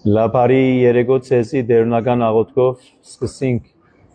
Լապարի երեկո ցեսի դերնական աղոթքով սկսենք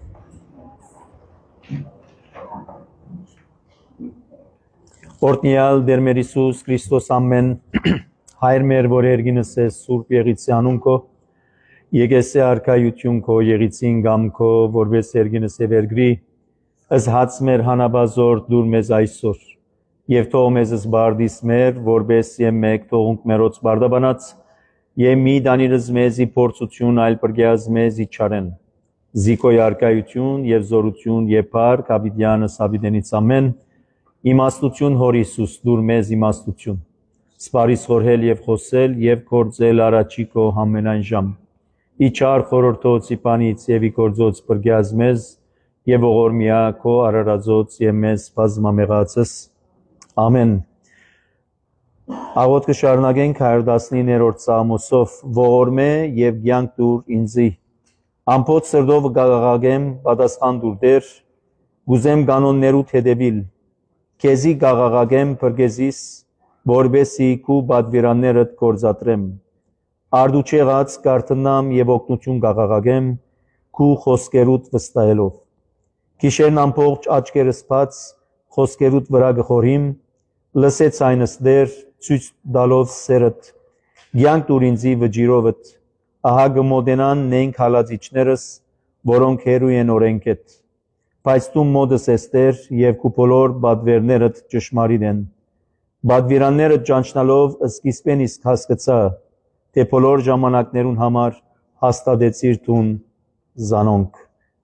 Օրտնյալ դեր մեր Հիսուս Քրիստոս ամեն հայր մեր որ երգինս է Սուրբ Եղիցի անունքո եկեսե արքայություն քո եղիցին գամքո որպես երգինս է վերգրի ըս հաց մեր հանաբազոր դուր մեզ այսօր եւ թող մեզ զբարդիս մեր որպես եմ մեկ թողունք մերոց բարդաբանած Եմ մի դանիրս մեզի փորձություն այլ բրգյազ մեզի չարեն զիկոյ արքայություն եւ զորություն եւ բար կապիտյանս ավիդենից ամեն իմաստություն հոր Հիսուս դուր մեզ իմաստություն սպարիս խորհել եւ խոսել եւ կործել արաչիկո ամենայն ժամ իչար խորորթոցի պանից եւ իգործոց բրգյազ մեզ եւ ողորմիա քո արարածոց եւ մեզ բազմամեղացս ամեն Աղոթքը շարունակենք 119-րդ Սաղմոսով ողորմե եւ կյանք դուր ինձի ամփոփ սրտով գաղաղագեմ պատասխան դուր դեր գուզեմ կանոններուդ հետևիլ քեզի գաղաղագեմ բրգեզիս որբեսի քու բադվիրաններդ կորզատրեմ արդուչեղած կարտնամ եւ օգնություն գաղաղագեմ քու խոսքերուդ վստահելով քիշերն ամբողջ աչքերս բաց խոսքերուդ վրա գխորիմ լսեց այնս դեր ցույց դալով սերդ կյանք դուր ինձի վճիրովդ ահա գմոդենան նենք հալածիչներս որոնք հերու են օրենքետ բայց դու մոդս ես դեր եւ քու բոլոր բադվերներդ ճշմարիտ են բադվիրանները ճանչնալով սկիզբեն իսկ հասկացա թե բոլոր ժամանակներուն համար հաստատեցիր տուն զանոնք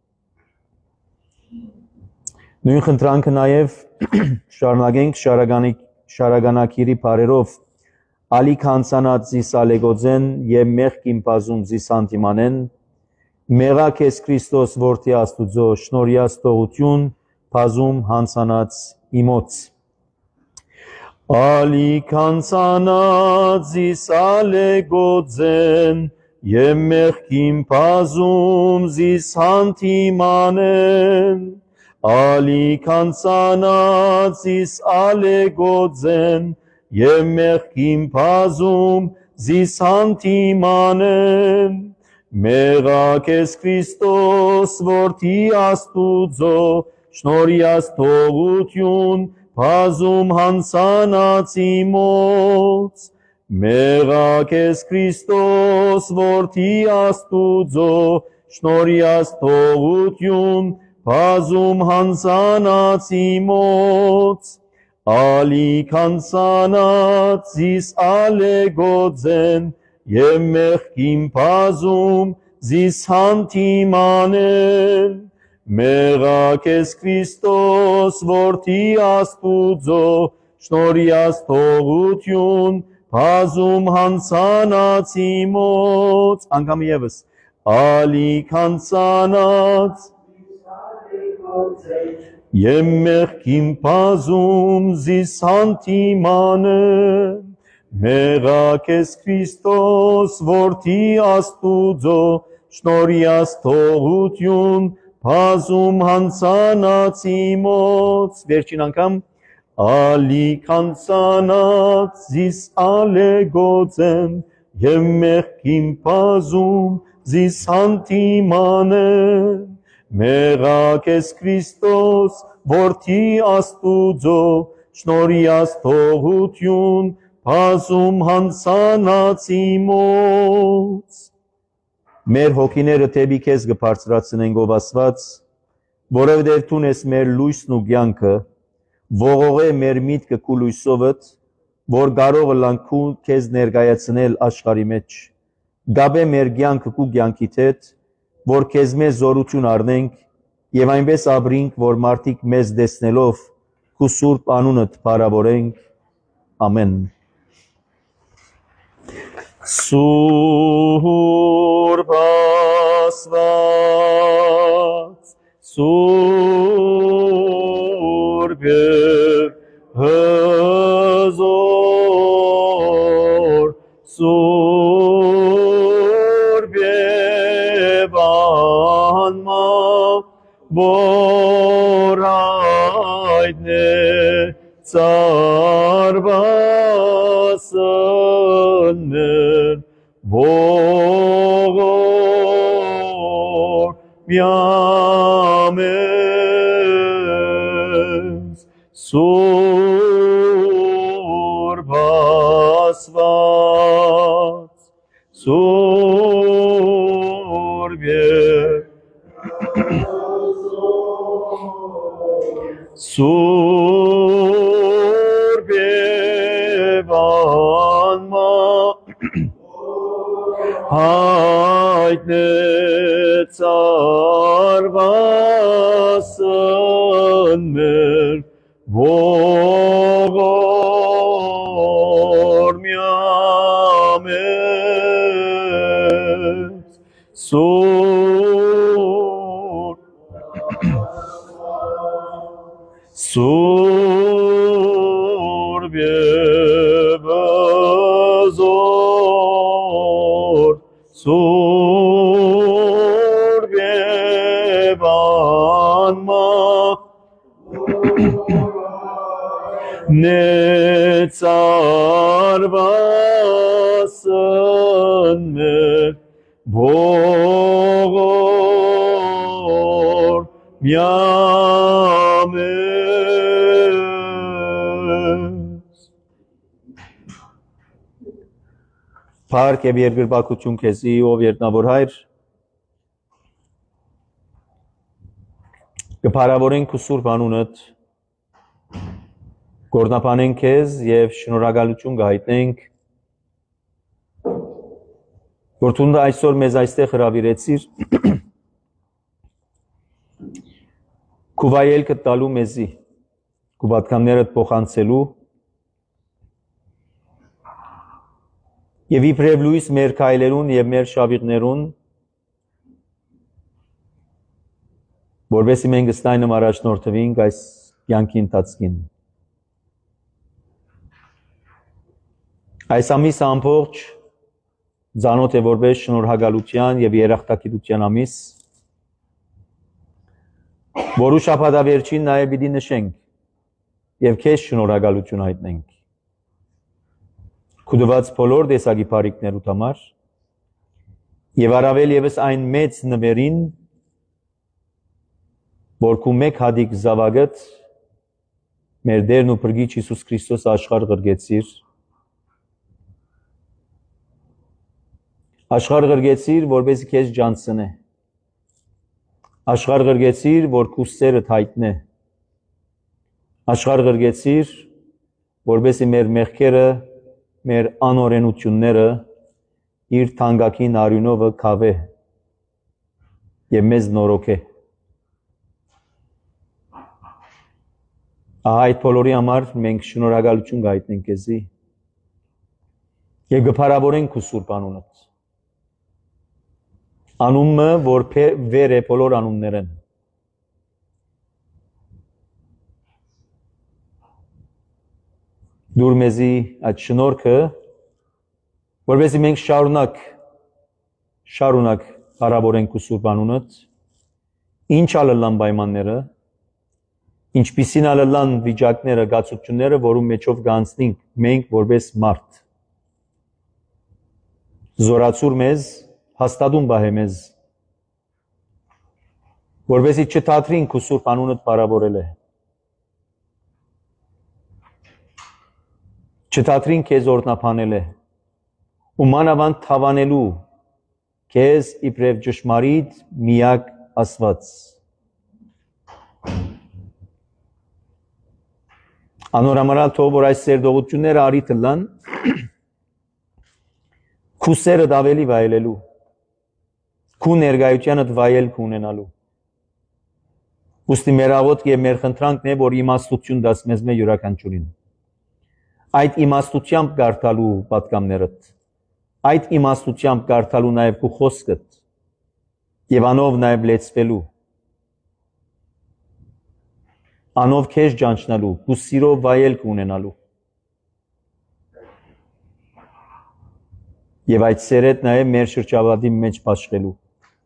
նույն խնդրանքը նաեւ շարունակենք շարագանակիրի բարերով ալիք հանցանած զիս ալեգոձեն եւ մեղքին բազում զիս անտիմանեն մեղա քեզ Քրիստոս որդի Աստուծո շնորհյաս թողություն բազում հանցանած իմոց ալիք հանցանած զիս ալեգոձեն եւ մեղքին բազում զիս անտիմանեն Ալիք անցանած իս ալեգոձեն եւ մեղքին բազում զիս անտիմանեն մեղա քեզ Քրիստոս որդի Աստուծո շնորհյաս թողություն բազում հանցանած իմոց մեղա քեզ Քրիստոս որդի Աստուծո շնորհյաս թողություն Բազում հանցանած իմոց, ալիք հանցանած զիս ալեգոձեն, և մեղքին բազում զիս անտիմանեն, մեղա քեզ Քրիստոս որդի Աստուծո, շնորհյաս թողություն, բազում հանցանած իմոց, անգամ ևս, ալիք հանցանած Եմ մեղքին բազում զիս անտիմանեն, մեղա քեզ Քրիստոս որդի Աստուծո, շնորհյաս թողություն, բազում հանցանած իմոց, վերջին անգամ, ալիք հանցանած զիս ալեգոձեն, և մեղքին բազում զիս անտիմանեն, Մեղա քեզ Քրիստոս որդի Աստուծո շնորհյաս թողություն բազում հանցանած իմոց Մեր հոգիները թեպի քեզ կբարձրացնեն ով Աստված որովհետև դու ես մեր լույսն ու կյանքը ողողե մեր միտքը քու լույսովդ որ կարող լանքու քեզ ներկայացնել աշխարհի մեջ գաբե մեր կյանքը քու կյանքիդ հետ որ քեզ մեզ զորություն առնենք եւ այնպես ապրենք որ մարդիկ մեզ տեսնելով քու սուրբ անունդ բարավորենք ամեն Սուրբ Աստված Սուրբ հզոր Սուրբ Borayne sarvasının ողորմյամես Սուրբ Աստված Սուրբ Սուրբ հայտնեց արվասն մեր ողորմյամես Սուրբ և զոր Սուրբ և նեցարվասն մեր ողորմյամես Փառք և երկրպագություն քեզի, ով երկնավոր Հայր, կփառավորենք քո սուրբ անունդ, կօրհնապանենք քեզ և շնորհակալություն կհայտնենք, որ դու այսօր մեզ այստեղ հրավիրեցիր քո վայելքը տալու մեզի, քո պատգամներդ փոխանցելու և իբրև լույս մեր քայլերուն և մեր շավիղներուն, որովհետև մենք ըստայնմ առաջնորդվենք այս կյանքի ընթացքին։ Այս ամիսը ամբողջ ծանոթ է որպես շնորհակալության և երախտագիտության ամիս, որու շաբաթավերջին նաև պիտի նշենք և քեզ շնորհակալություն հայտնենք։ Քո տված բոլոր տեսակի բարիքներուդ համար և առավել ևս այն մեծ նվերին, որ քո մեկ հատիկ զավակդ մեր Տերն ու Փրկիչ Հիսուս Քրիստոս աշխարհ ղրկեցիր, աշխարհ ղրկեցիր, որպեսզի քեզ ջանցնե, աշխարհ ղրկեցիր, որ քո սերդ հայտնե, աշխարհ ղրկեցիր, որպեսզի մեր մեղքերը, մեր անօրենությունները իր թանկագին արյունովը քավե և մեզ նորոգե։ Այդ բոլորի համար մենք շնորհակալություն կհայտնենք քեզի և կփառավորենք քո սուրբ անունդ։ Անունը, որ վեր է բոլոր անուններեն։ Դուր մեզի այդ շնորհքը, որպեսզի մենք շարունակ փառավորենք քո սուրբ անունդ, ինչ ալլան պայմանները, ինչպիսին ալլան վիճակները, գացությունները, որում մեջով կանցնենք մենք որպես մարդ։ Զորացուր մեզ, հաստատուն պահե մեզ, որպեսզի չթատրին քո սուրբ անունդ փառավորել է։ Չթատրին քեզ օրհնապանել է ու մանավանդ թավանելու քեզ իբրև ճշմարիտ միակ Աստված։ Անորամարալ թող որ այս սերտողությունները արիթ լան քու սերդ ավելի վայելելու, քու ներկայությանդ վայելք ունենալու։ Ուստի մեր աղոթքը և մեր խնդրանքն է, որ իմաստություն դաս մեզ յուրաքանչյուրին։ Այդ իմաստությամբ կարդալու պատգամներդ, այդ իմաստությամբ կարդալու նաև քո խոսքդ և անով նաև լեցվելու, անով քեզ ջանչնալու, քո սիրով վայելք ունենալու։ Եվ այդ սերեդ նաև մեր շրջապատի մեջ բաշխելու։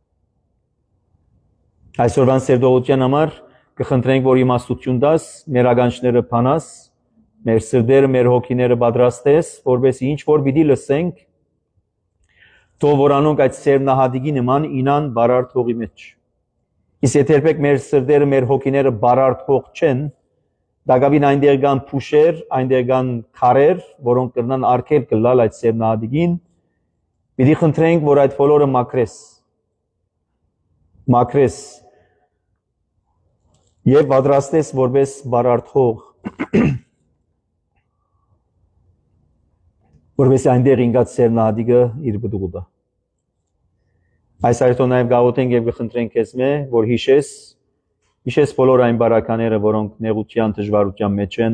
Այսօրվան սերտողության համար կխնդրենք, որ իմաստություն տաս, մեր ականջները բանաս, մեր սրտերը, մեր հոգիները պատրաստես, որպեսզի ինչ որ պիտի լսենք, Թող որ անոնք այդ սերմնահատիկի նման ինան բարարդ հողի մեջ։ Իսկ եթե երբեք մեր սրտերը, մեր հոգիները բարարդ հող չեն, դակավին այնտեղ կան փուշեր, այնտեղ կան քարեր, որոնք կրնան արգել կլալ այդ սերմնահատիկին, պիտի խնդրենք, որ այդ բոլորը մաքրես եւ պատրաստես որպես բարարդ հող, որպես այնտեղ ինգած սերմնահատիկը իր բդուղը դա։ Այս այրտո նաև գաղութենք եւ կխնդրենք քեզ մե, որ հիշես բոլոր այն բարակաները, որոնք նեղության դժվարության մեջ են,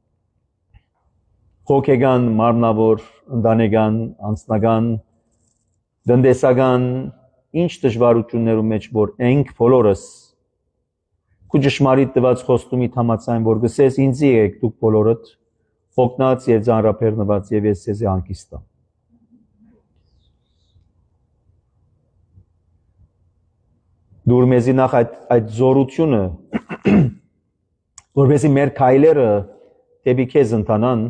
հոգեգան, մարմնավոր, ընտանեկան, անձնական, տնտեսական, ինչ դժվարություններում մեջ որ ենք բոլորս քու ճշմարիտ տված խոստումի համաձայն որ գսես ինձի եք դուք բոլորդ հոգնած եւ ծանրաբեռնված եւ ես ձեզ հանգիստ եմ։ Դուր մեզի նախ այդ զորությունը, որպեսզի մեր քայլերը դեպի քեզ ընթանան,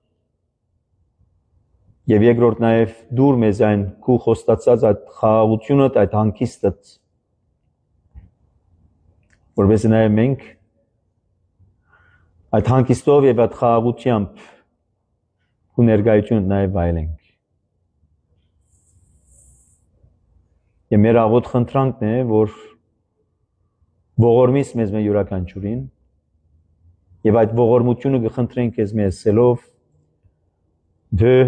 եւ երկրորդ նաեւ դուր մեզ այն քու խոստացած այդ խաղաղությունը, այդ հանգիստը, որպեսզի նաեւ մենք այդ հանգիստով եւ այդ խաղաղությամբ քու ներկայությունը նաեւ վայելենք։ Եվ մեր աղոտ խնդրանքն է, որ ողորմից մեզ մեր յուրաքանչյուրին եւ այդ ողորմությունը կխնդրենք քեզ մեզ ասելով դեր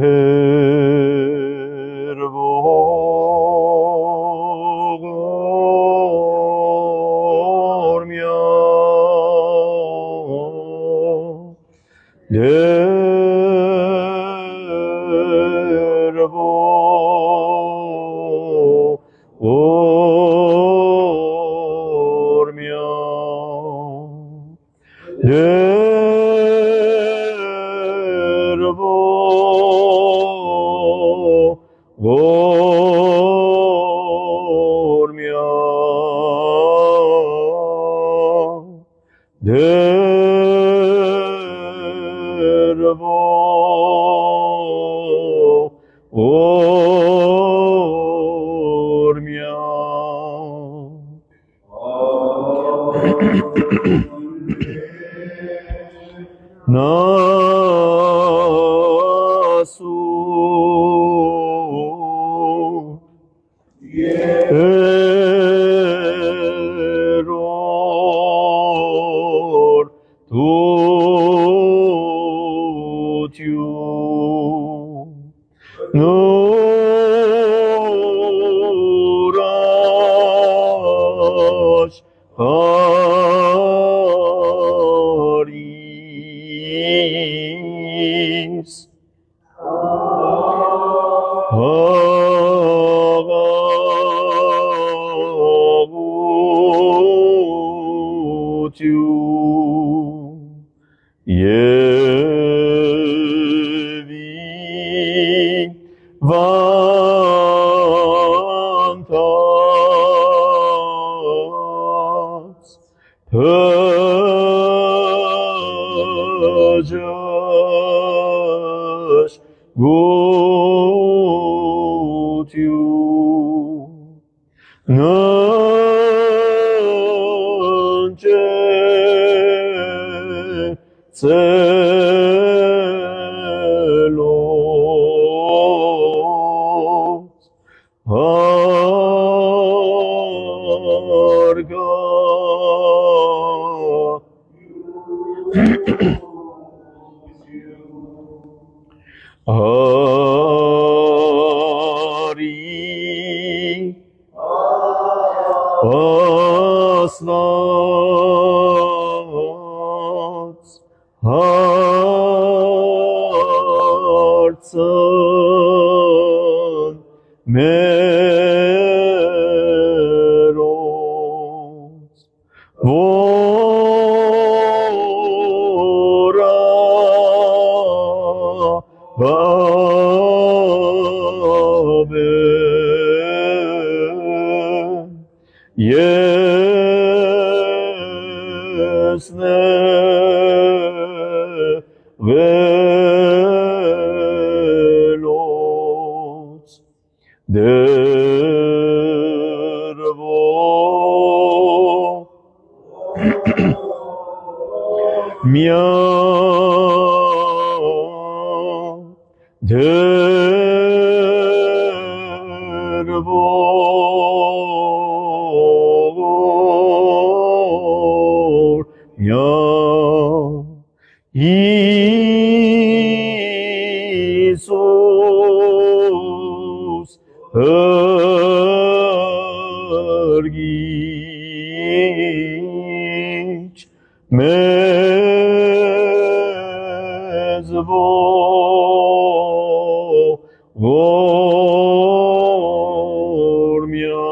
ողորմյա դեր ողորմյա դեր ողորմյա դեր ողորմյա Nasu error tutiu nurash Haris Hagagutiu Yevi Vantas Purges Gutiu Nance Celos Arga Ari Asnats Hartsan Meros Vora Babe Yesne Velos Iisus Hărghici mez vormia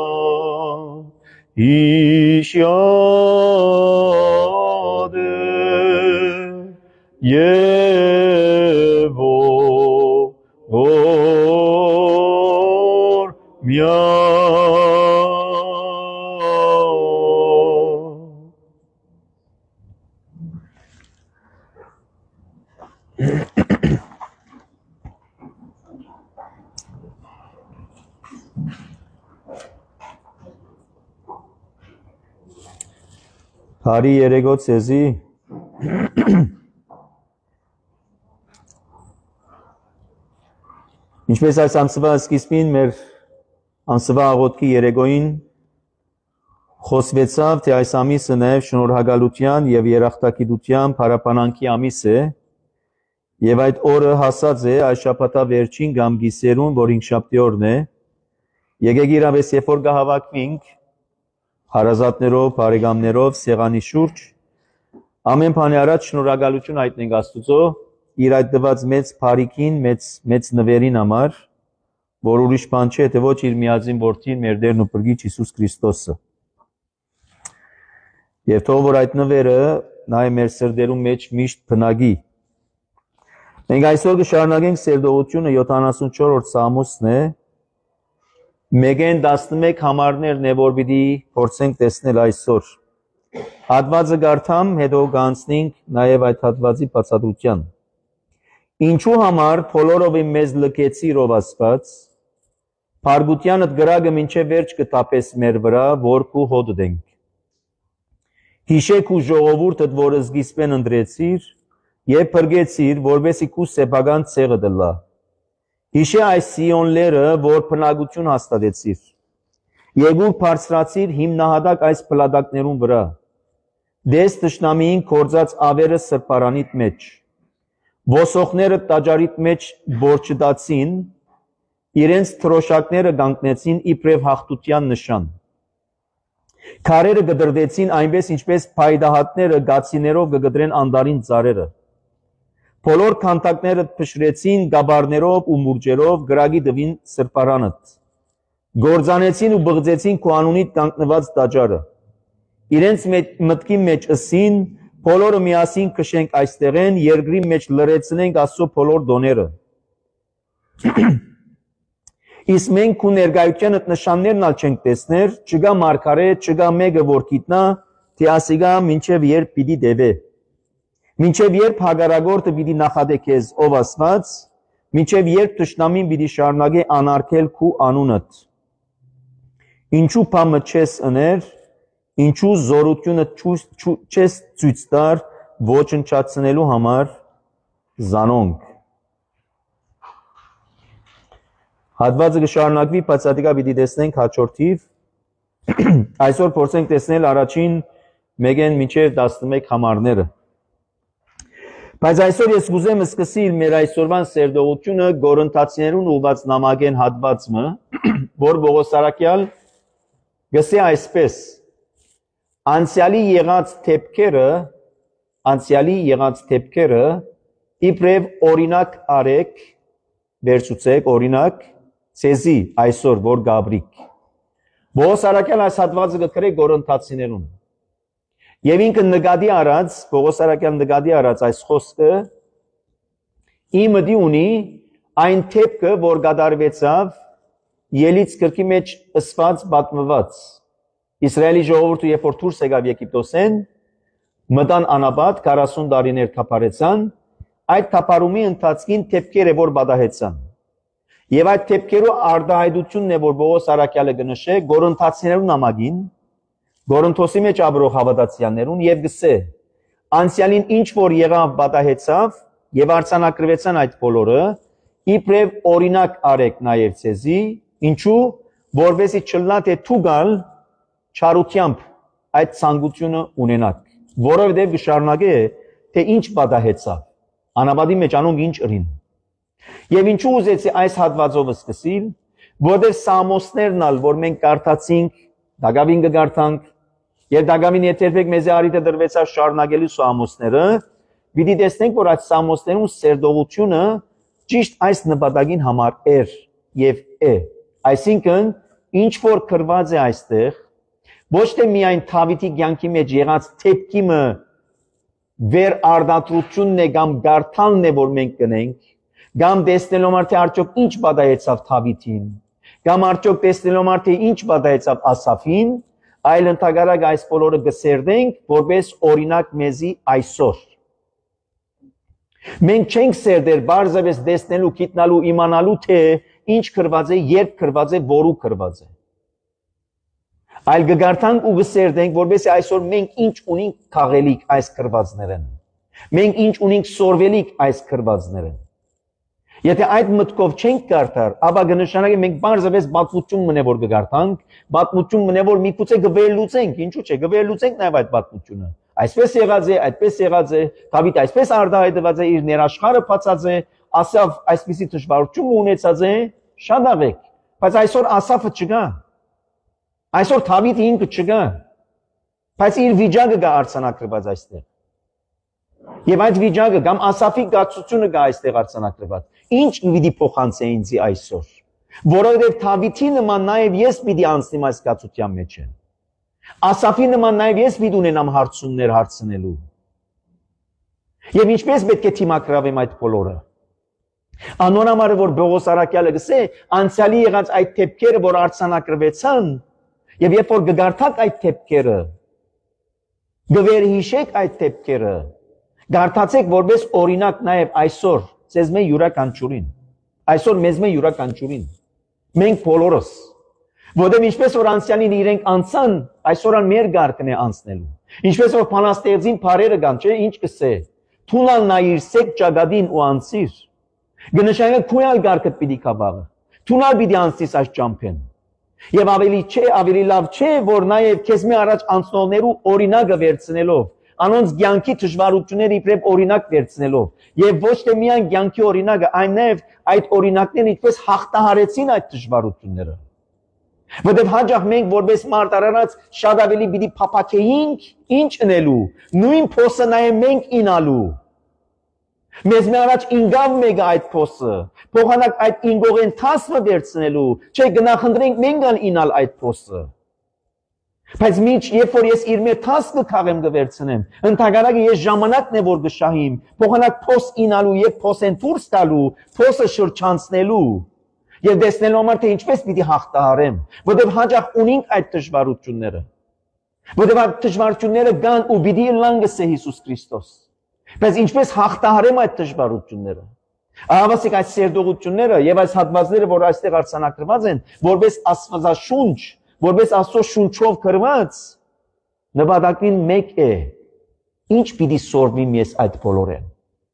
işade yevo vormia Հարի երեգոց եզի Ինչպես այս ամսվա սկիզբին մեր ամսվա աղոթքի երեգոյին խոսվեցավ, թե այս ամիսը նաև շնորհակալության եւ երախտագիտության փառաբանանքի ամիս է եւ այդ օրը հասած է այս շաբաթա վերջին կամ գիսերուն, որ հինգշաբթի օրն է եկեք իրավես երբ որ կհավաքվենք հարազատներով, բարեկամներով, սեղանի շուրջ ամեն բանի առաջ շնորհակալություն հայտնենք Աստծո իր այդ տված մեծ բարիքին, մեծ նվերին համար, որ ուրիշ բան չէ, թե ոչ իր միածին որդին, մեր Տերն ու Փրկիչ Հիսուս Քրիստոսը։ Եվ թող որ այդ նվերը նաև մեր սրտերում մեջ միշտ բնակի։ Մենք այսօր կշարունակենք սերտողությունը 74-րդ Սամոսն է։ Մեգեն 11 համարներն է, որ պիտի փորձենք տեսնել այսօր։ Հատվածը կարդամ, հետո կանցնենք նաև այդ հատվածի բացատրության։ Ինչու համար բոլորովի մեզ լքեցիր ով Աստված, փարգությանդ գրագը մինչև վերջ կտապես մեր վրա, որ քու հոտ դենք։ Հիշեք ու ժողովուրդդ, որը սկիզբեն ընտրեցիր, եւ փրկեցիր, որովհետեւ քու սեփական ցեղը դլա։ Հիշե այս Սիոնները, որ բնակություն հաստատեցիր։ Եկուր բարձրացիր հիմնահատակ այս փլատակներուն վրա։ Դես տշնամիին կործած ավերը սրբարանիդ մեջ։ Ոսոխները տաճարիդ մեջ բորչդացին, իրենց թրոշակները կանգնեցին իբրև հաղթության նշան։ Քարերը գդրդեցին այնպես, ինչպես փայդահատները գացիներով կգդրեն անտարին ծառերը։ Բոլոր քանդակները փշրեցին գաբարներով ու մուրճերով գրագի դվին սրբարանդ։ Գործանեցին ու բղձեցին քո անունիդ կանգնված տաճարը։ Իրենց մտքի մեջ ըսին, բոլորը միասին քշենք այստեղեն, երկրի մեջ լրացնենք Աստծո բոլոր դոները։ Իսկ մենք քո ներկայությանդ նշաններն ալ չենք տեսներ, չկա մարգարե, չկա մեկը որ գիտնա, թե ասիգա մինչև երբ պիտի դեվե։ Մինչև երբ հագարագործը պիտի նախադե քեզ ով Աստված, մինչև երբ թշնամին պիտի շարունակե անարգել քու անունդ։ Ինչու բամը չես ըներ, ինչու զորությունը չես ցույց տար ոչնչացնելու համար զանոնք։ Հատվածը կշարունակվի, բայց ադիկա պիտի տեսնենք հաջորդիվ։ Այսօր փորձենք տեսնել առաջին մեկեն մինչև 11 համարները։ Բայց այսօր ես կուզեմ սկսել մեր այսօրվան սերտողությունը Գորընթացիներուն ուղված նամակեն հատվածը, որ Պողոս Արաքյալ գսե այսպես. անցյալի եղած թեփքերը իբրև օրինակ արեք, վերցուցեք օրինակ ցեզի այսօր որ գաբրիկ։ Պողոս Արաքյալ այս հատվածը գրե Գորընթացիներուն։ Եվ ինքը նկատի առած, Պողոս Արաքյալը նկատի առած այս խոսքը իմը ունի այն թեփքը, որ կատարվեցավ Ելից գրքի մեջ ըսված պատմված։ Իսրայելի ժողովուրդը երբ որ դուրս եկավ Եգիպտոսեն, մտան անապատ 40 տարիներ թափարեցան, այդ թափարումի ընթացքին թեփքերը որ բադահեցան։ Եվ այդ թեփքերու արդահայտությունն է, որ Պողոս Արաքյալը գնշե Գորընթացիներու նամակին, Գորընթոսի մեջ ապրող հավատացյալներուն եւ գսե անցյալին ինչ որ եղավ պատահեցավ եւ արցանակրվեցան այդ բոլորը իբրև օրինակ արեք նաեւ ցեզի ինչու որովհետեւ չլնա թե թուգալ չարությամբ այդ ցանկությունը ունենաք որովհետեւ գշարունակե թե ինչ պատահեցավ անաբադի մեջ անոնք ինչ ըրին եւ ինչու ուզեցի այս հատվածով սկսել որովհետեւ Սամոսներն ալ որ մենք կարդացինք Դագավին կգարթանք եւ Դագավին երբեք մեզ արիտը դրվեցավ շարունակելու Սամոսները պիտի տեսնենք որ այդ Սամոսներուն սերտողությունը ճիշտ այս նպատակին համար էր եւ է այսինքն ինչ որ կրված է այստեղ ոչ թե միայն Դավիթի կյանքի մեջ եղած թեփքիմը վեր արդատրությունն է կամ գարթանն է որ մենք կնենք կամ տեսնելով մարդը արդյոք ինչ պատահեցավ Դավիթին կամ արդյոք տեսնելով մարդը ինչ պատահեցավ Ասաֆին այլ ընդհանրակ այս բոլորը գսերդենք որպես օրինակ մեզի այսօր մենք չենք սերդեր բարձրապես տեսնելու գիտնալու իմանալու թե ինչ կրված է երբ կրված է որու կրված է այլ գգարտանք ու գսերդենք որպես այսօր մենք ինչ ունենք քաղելիք այս կրվածներեն մենք ինչ ունենք սորվելիք այս կրվածներեն Եթե այդ մտքով չենք կարդար, ապա կնշանակի մենք բարձրապես պատմություն մնե որ կգարտանք, պատմություն մնե որ միգուցե գվերլուծենք, ինչու՞ չէ, գվերլուծենք նաև այդ պատմությունը։ Այսպես եղած է, այդպես եղած է, Դավիթ այսպես արդահայտված է, իր ներաշխարը բացած է, Ասավ այսպիսի դժվարություն ունեցած է, շատ աղեք, բայց այսօր Ասավը չկա։ Այսօր Դավիթը ինքը չկա։ Բայց իր վիճակը կա արցանակրված այստեղ։ Եվ այդ վիճակը կամ Ասաֆի գացությունը կա այստեղ արցանակրված։ Ինչ պիտի փոխանցե ինձի այսօր, որովհետև Դավիթի նման նաև ես պիտի անցնեմ այս գացության մեջ։ Ասաֆի նման նաև ես պիտի ունենամ հարցումներ հարցնելու։ Եվ ինչպես պետք է թիմակրավեմ այդ բոլորը։ Անոր համար որ Պողոս Արաքյալը գսե, անցյալի եղած այդ թեփքերը, որ արցանակրվեցան, եւ երբ որ գգարթակ այդ թեփքերը, գվերհիշեք այդ թեփքերը, գարթացեք որպես օրինակ նաև այսօր Ձեզ մե յուրաքանչյուրին այսօր մեզ մե յուրաքանչյուրին մենք բոլորս որովհետև ինչպես որ անցյալին իրենք անցան այսօր ան մեր գարկն է անցնելու ինչպես որ փանաստեղծին բարերը կան չէ ինչ կսե թունալ նայիր սեք ճագադին ու անցիր գնշայինը քույալ գարկը պիտի կաբաղը թունալ պիտի անցիս այս ճամփեն եւ ավելի չէ ավելի լավ չէ որ նաև քեզ մի առաջ անցնողներու օրինակը վերցնելով Անոնց կյանքի դժվարությունները իբրև օրինակ վերցնելով եւ ոչ թե միայն կյանքի օրինակը, այլ նաեւ այդ օրինակներն ինչպես հաղթահարեցին այդ դժվարությունները։ Որտեւ հաջող մենք որպես մարդ արարած շատ ավելի պիտի փափակեինք ինչ ընելու, նույն փոսը նաեւ մենք ինալու։ Մեզ մի առաջ ինգավ մեկ այդ փոսը, փոխանակ այդ ինգողեն թասը վերցնելու, չէ գնախնդրենք մենք ինալ այդ փոսը։ Բայց միջ երբ որ ես իր մեր տասը քաղեմ գվերցնեմ, ընդհանրակը ես ժամանակն է որ գշահիմ, փոխանակ փոս ինալու եւ փոսեն դուրս տալու, փոսը շրջանցնելու եւ տեսնելու համար թե ինչպես պիտի հաղթահարեմ, որովհետեւ հաջող ունենք այդ դժվարությունները։ Որովհետեւ այդ դժվարությունները կան ու պիտի լանգս է Հիսուս Քրիստոս։ Բայց ինչպես հաղթահարեմ այդ դժվարությունները։ Ահավասիկ այդ սերտողությունները եւ այս հատվածները, որ այստեղ արցանակրված են, որպես աստվածաշունչ որպես Աստծո շունչով գրված նպատակին մեկ է ինչ պիտի սորվիմ ես այդ բոլորեն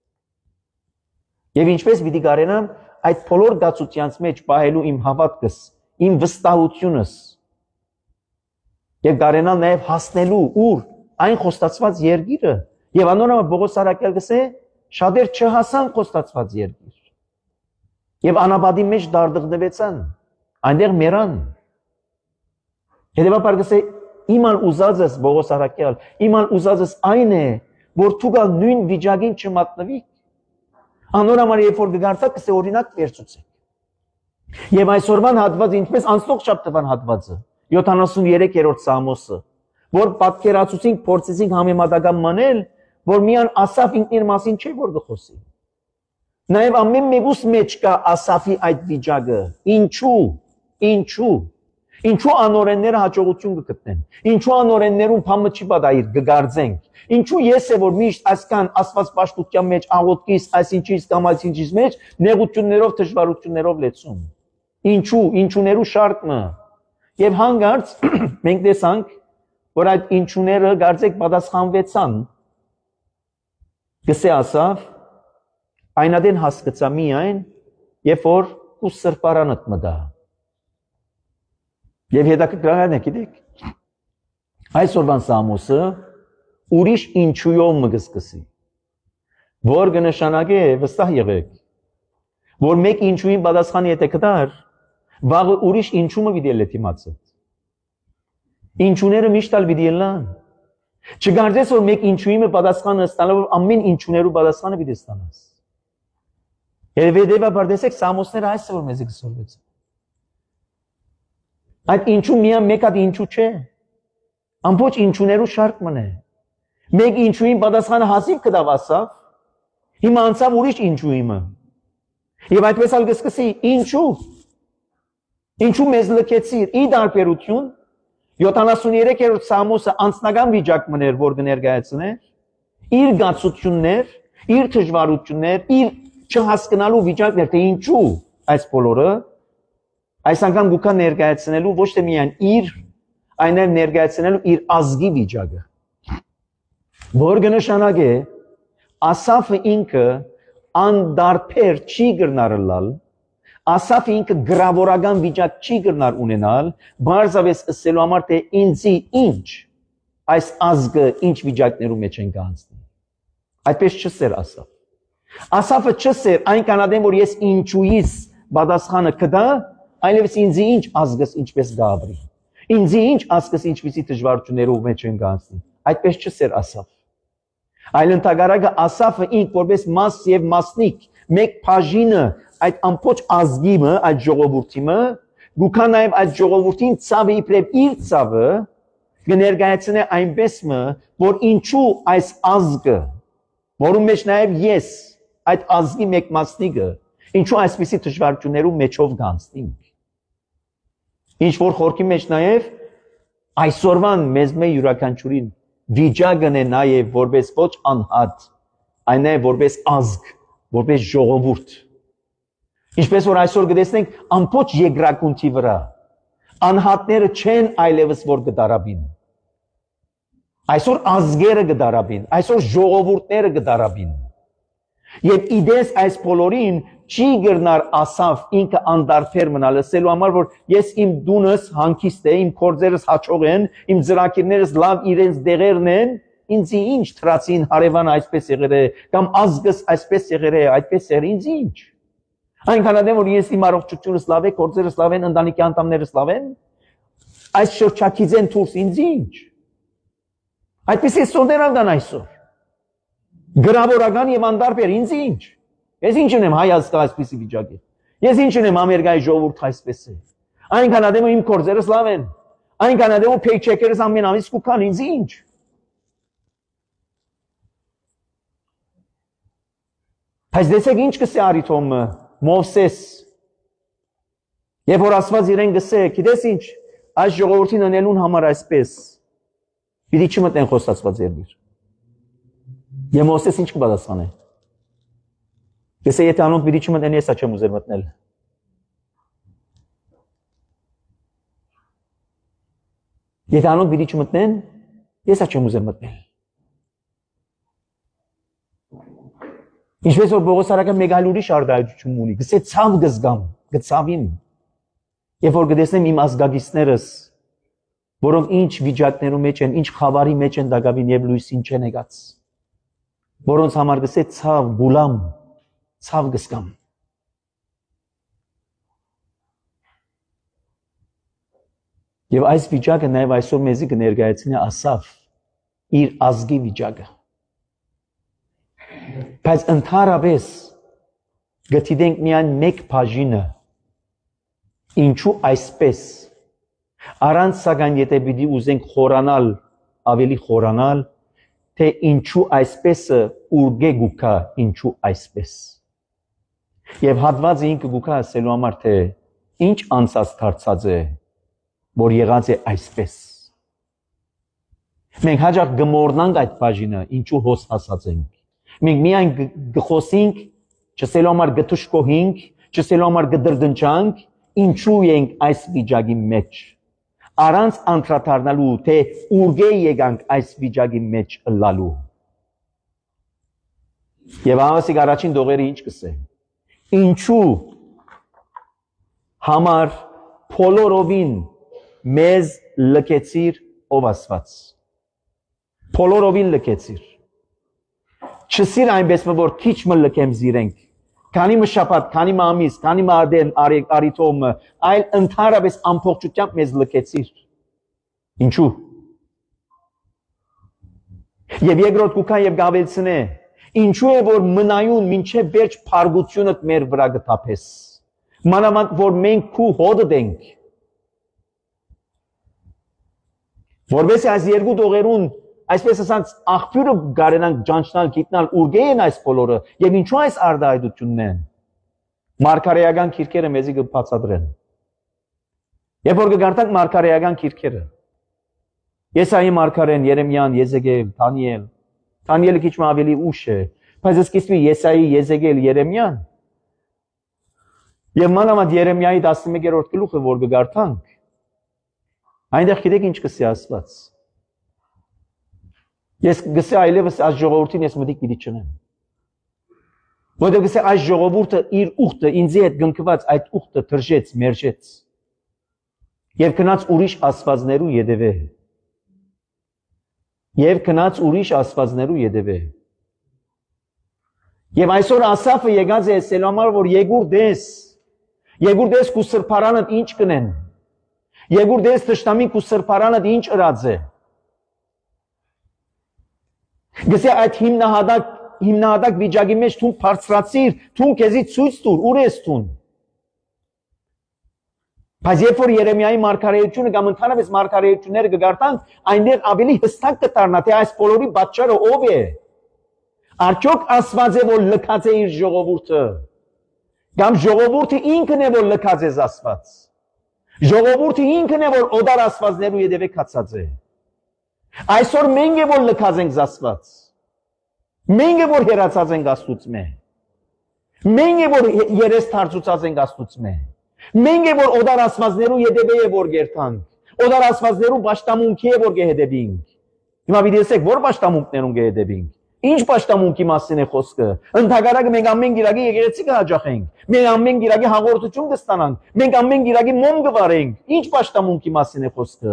եւ ինչպես պիտի կարենամ այդ բոլոր դասությանց մեջ պահելու իմ հավատքս իմ վստահությունս եւ կարենալ նաեւ հասնելու ուր այն խոստացված երկիրը եւ անոնը Պողոս Արաքյալը գսե շատեր չհասան խոստացված երկիր եւ անաբադի մեջ դարդղնվեցան այնտեղ մեռան Հետևաբար գսե իման ուզածս Պողոս Արաքյալ, իման ուզածս այն է, որ թուգալ նույն վիճակին չմատնվի։ Անոր համար երբ որ գարտակ գսե օրինակ վերցուցեք։ Եվ այսօրվան հատվածը ինչպես անցնող շաբթվան հատվածը 73-րդ Սամոսը, որ պատկերացուցինք, փորձեցինք համեմատական մանել, որ միան Ասաֆ ինքն իր մասին չէ որ գխոսի։ Նաև ամեն մեկուս մեջ կա Ասաֆի այդ վիճակը։ Ինչու։ Ինչու անօրենները հաջողություն կգտնեն։ Ինչու անօրեններուն փամը չի պատահիր կգարձենք։ Ինչու ես է որ միշտ այսքան աստվածպաշտության մեջ աղոթքից, այսինչից կամ այսինչից մեջ նեղություններով, դժվարություններով լեցում։ Ինչուներու շարքը։ Եվ հանգարց մենք տեսանք, որ այդ ինչուները գարձեք պատասխանվեցան։ Գսե ասավ, այնադեն հասկացա միայն, երբ որ ու սրբարանդ մտա։ Եվ հետաքրքրական է, գիտեք, այսօրվան Սամոսը ուրիշ ինչույով մը կսկսի, որ կնշանակե վստահ եղեք, որ մեկ ինչույին պատասխանի եթե կտար, վաղը ուրիշ ինչու մը պիտի լեթիմացը։ Ինչուները միշտ ալ պիտի ելան։ Չգարձես որ մեկ ինչույի մը պատասխանը ստանալով ամեն ինչուներու պատասխանը պիտի ստանաս։ Եվ հետևաբար տեսեք Սամոսները այսը որ մեզ կսորվեցան։ Այդ ինչու միայն մեկ հատ ինչու չէ։ Ամբողջ ինչուներու շարք մնե։ Մեկ ինչուին պատասխանը հասիվ կդավ ասավ, հիմա անցավ ուրիշ ինչուի մը։ Եվ այդպես ալ կսկսի ինչու մեզ լքեցիր ի դարբերություն 73-րդ Սամոսը անձնական վիճակ մներ որ կներկայացներ, իր գացություններ, իր դժվարություններ, իր չհասկանալու վիճակներ, թե ինչու այս բոլորը այս անգամ գուքա ներկայացնելու ոչ թե միայն իր, այլև ներկայացնելու իր ազգի վիճակը։ Որ կնշանակե Ասաֆը ինքը անդարբեր չի գրնարլալ, Ասաֆը ինքը գրավորական վիճակ չի գրնար ունենալ, բարձավես ասելու համար թե ինձի ինչ այս ազգը ինչ վիճակներու մեջ են կանցնի։ Այդպես չսեր Ասաֆ։ Ասաֆը չսեր այն կանադեն որ ես ինչուից պատասխանը կտա Այլևս ինձի ինչ ազգս ինչպես գաբրի։ Ինձի ինչ ազգս ինչպիսի դժվարություններով մեջ են կանցնի։ Այդպես չսեր Ասաֆ։ Այլ ընդհանրակը Ասաֆը ինք որպես մաս եւ մասնիկ մեկ բաժինը այդ ամբողջ ազգիմը, այդ ժողովրդիմը, գուքա նաեւ այդ ժողովրդին ցավը իբրև իր ցավը կներկայացնե այնպեսը, որ ինչու այս ազգը, որում մեջ նաեւ ես այդ ազգի մեկ մասնիկը, ինչու այսպիսի դժվարություններով մեջով կանցնենք։ Ինչ որ խորքի մեջ նաև այսօրվան մեզ մե յուրաքանչյուրին վիճակն է նաև որպես ոչ անհատ, այն է որպես ազգ, որպես ժողովուրդ։ Ինչպես որ այսօր կտեսնենք ամբողջ երկրակունթի վրա անհատները չեն այլևս որ կդարաբին։ Այսօր ազգերը կդարաբին, այսօր ժողովուրդները կդարաբին։ Եվ իդես այս բոլորին չի գրնար Ասավ ինքը անդարբեր մնալ ասելու համար որ ես իմ դունս հանգիստ է, իմ կորձերս հաճող են, իմ ծրակիրներս լավ իրենց դեղերն են, ինձի ինչ թրացին հարևան այսպես եղել է, կամ ազգս այսպես եղել է, այդպես եղել ինձ ինչ։ Այնքան ադեմ որ ես իմ առողջությունս լավ է, կորձերս լավ են, ընտանիքի անդամներս լավ են, այս շրջակից են դուրս ինձ ինչ։ Այդպես է սոդերալ դան այսօր։ Գրավորական եւ անդարբեր ինձ ինչ։ Ես ինչ ունեմ Հայաստան այսպեսի վիճակի։ Ես ինչ ունեմ Ամերիկայի ժողովուրդ այսպես է։ Այնքան ադեմ իմ կորձերս լավ են։ Այնքան ադեմ փեյչեկերս ամեն ամիս կուքան ինձ ինչ։ Բայց դեսեք ինչ կսե Արիթոմը, Մովսես։ Եվ որ Աստված իրեն գսե, գիտես ինչ, այս ժողովրդին անելուն համար այսպես։ Պիտի չմտնեն խոստացված երկիր։ Եվ Մովսես ինչ կպատասխանե։ Գսե եթե անոնք պիտի չմտնեն, ես չեմ ուզեր մտնել։ Եթե անոնք պիտի չմտնեն, ես չեմ ուզեր մտնել։ Ինչպես որ Պողոս արաքը մեկ այլ ուրիշ արտահայտություն ունի, գսե ցավ գզգամ, գցավիմ։ Եվ որ գտեսնեմ իմ ազգագիստներս, որոնք ինչ վիճակներում մեջ են, ինչ խավարի մեջ են դակավին եւ լույսին չեն եկած։ Որոնց համար գսե ցավ գուլամ, ցավ գսկամ։ Եվ այս վիճակը նաև այսօր մեզի կներկայացնի Ասավ իր ազգի վիճակը։ Բայց ընդհանրապես գտիդենք միայն մեկ բաժինը ինչու այսպես առանց սակայն եթե պիտի ուզենք խորանալ ավելի խորանալ թե ինչու այսպեսը ուրգե գուքա ինչու այսպես եւ հատվածը ինքը գուքա ասելու համար թե ինչ անցած դարձած է որ եղած է այսպես։ Մենք հաջող գմորնանք այդ բաժինը, ինչու հոս հասած ենք։ Մենք միայն գխոսենք, չսելու համար գթշկոհինք, չսելու համար գդրդնչանք, ինչու ենք այս վիճակի մեջ։ Առանց անդրադառնալու, թե ուրգե եկանք այս վիճակի մեջ ըլլալու։ Եվ ամասիկ առաջին դողերը ինչ կսե։ Ինչու համար փոլորովին մեզ լքեցիր ով Աստված։ Փոլորովին լքեցիր։ Չսիր այնպես որ քիչ մը լքեմ զիրենք։ Քանի մը շաբաթ, քանի մը ամիս, քանի մը արդեն արիտոմ, այլ ընդհանրապես ամբողջությամբ մեզ լքեցիր։ Ինչու։ Եվ երկրորդ կուքան եւ գավելցնե։ Ինչու է որ մնայուն մինչև վերջ փարգությունը մեր վրա գտափես։ Մանավանդ որ մենք քու հոդը դենք։ Որովհետեւ այս երկու դողերուն այսպես ասած աղբյուրը գարենանք ճանչնալ գիտնալ ուրգե են այս բոլորը եւ ինչու այս արդայդությունն են։ Մարգարեական քիրքերը մեզի կբացատրեն։ Երբ որ կգարտանք մարգարեական քիրքերը։ Եսայի մարգարեն, Երեմիան, Եզեկիել, Դանիել։ Դանիելը քիչ ավելի ուշ է, բայց սկիզբի Եսայի, Եզեկիել, Երեմիան։ Եվ մանավանդ Երեմիայի 11-րդ գլուխը որ կգարտանք, այնտեղ գիտեք ինչ կսի Աստված։ Ես գսե այլևս այս ժողովրդին ես մտիկ պիտի չնեմ։ Որտեղ գսե այս ժողովուրդը իր ուխտը ինձի հետ գնկված այդ ուխտը թրջեց, մերժեց։ Եվ գնաց ուրիշ աստվածներու յետևե։ Եվ գնաց ուրիշ աստվածներու յետևե։ Եվ այսօր Ասաֆը եկած է ասելու համար որ Եգուրդես քու սրբարանդ ինչ կնեն։ Եգուրդես տշտամին քու սրբարանդ ինչ ըրած է։ Գսե այդ հիմնահատակ վիճակի մեջ թուն բարձրացիր, թուն քեզի ցույց տուր, ուր ես թուն։ Բայց երբ որ Երեմիայի մարգարեությունը կամ ընդհանրապես մարգարեությունները կգարտանք, այնտեղ ավելի հստակ կդառնա, թե այս բոլորի պատճառը ով է։ Արդյոք Աստված է որ լքած է իր ժողովուրդը։ Կամ ժողովուրդը ինքն է որ լքած է Աստված։ Ժողովուրդը ինքն է որ օդար աստվածներու յետևե կացած է։ Այսօր մենք է որ լքած ենք Աստված։ Մենք է որ հերացած ենք Աստուծմե։ Մենք է որ երես թարցուցած ենք Աստուծմե։ Մենք է որ օդար աստվածներու յետևե է որ գերտանք։ Օդար աստվածներու պաշտամունքի է որ գեհետևինք։ Հիմա պիտի ասեք որ պաշտամունքներուն գեհետևինք։ Ինչ պաշտամունքի մասին է խոսքը։ Ընդհակառակը մենք ամեն գիրակի եկեղեցի կհաջախենք։ Մենք ամեն գիրակի հաղորդություն կստանանք։ Մենք ամեն գիրակի մոմ կվարենք։ Ինչ պաշտամունքի մասին է խոսքը։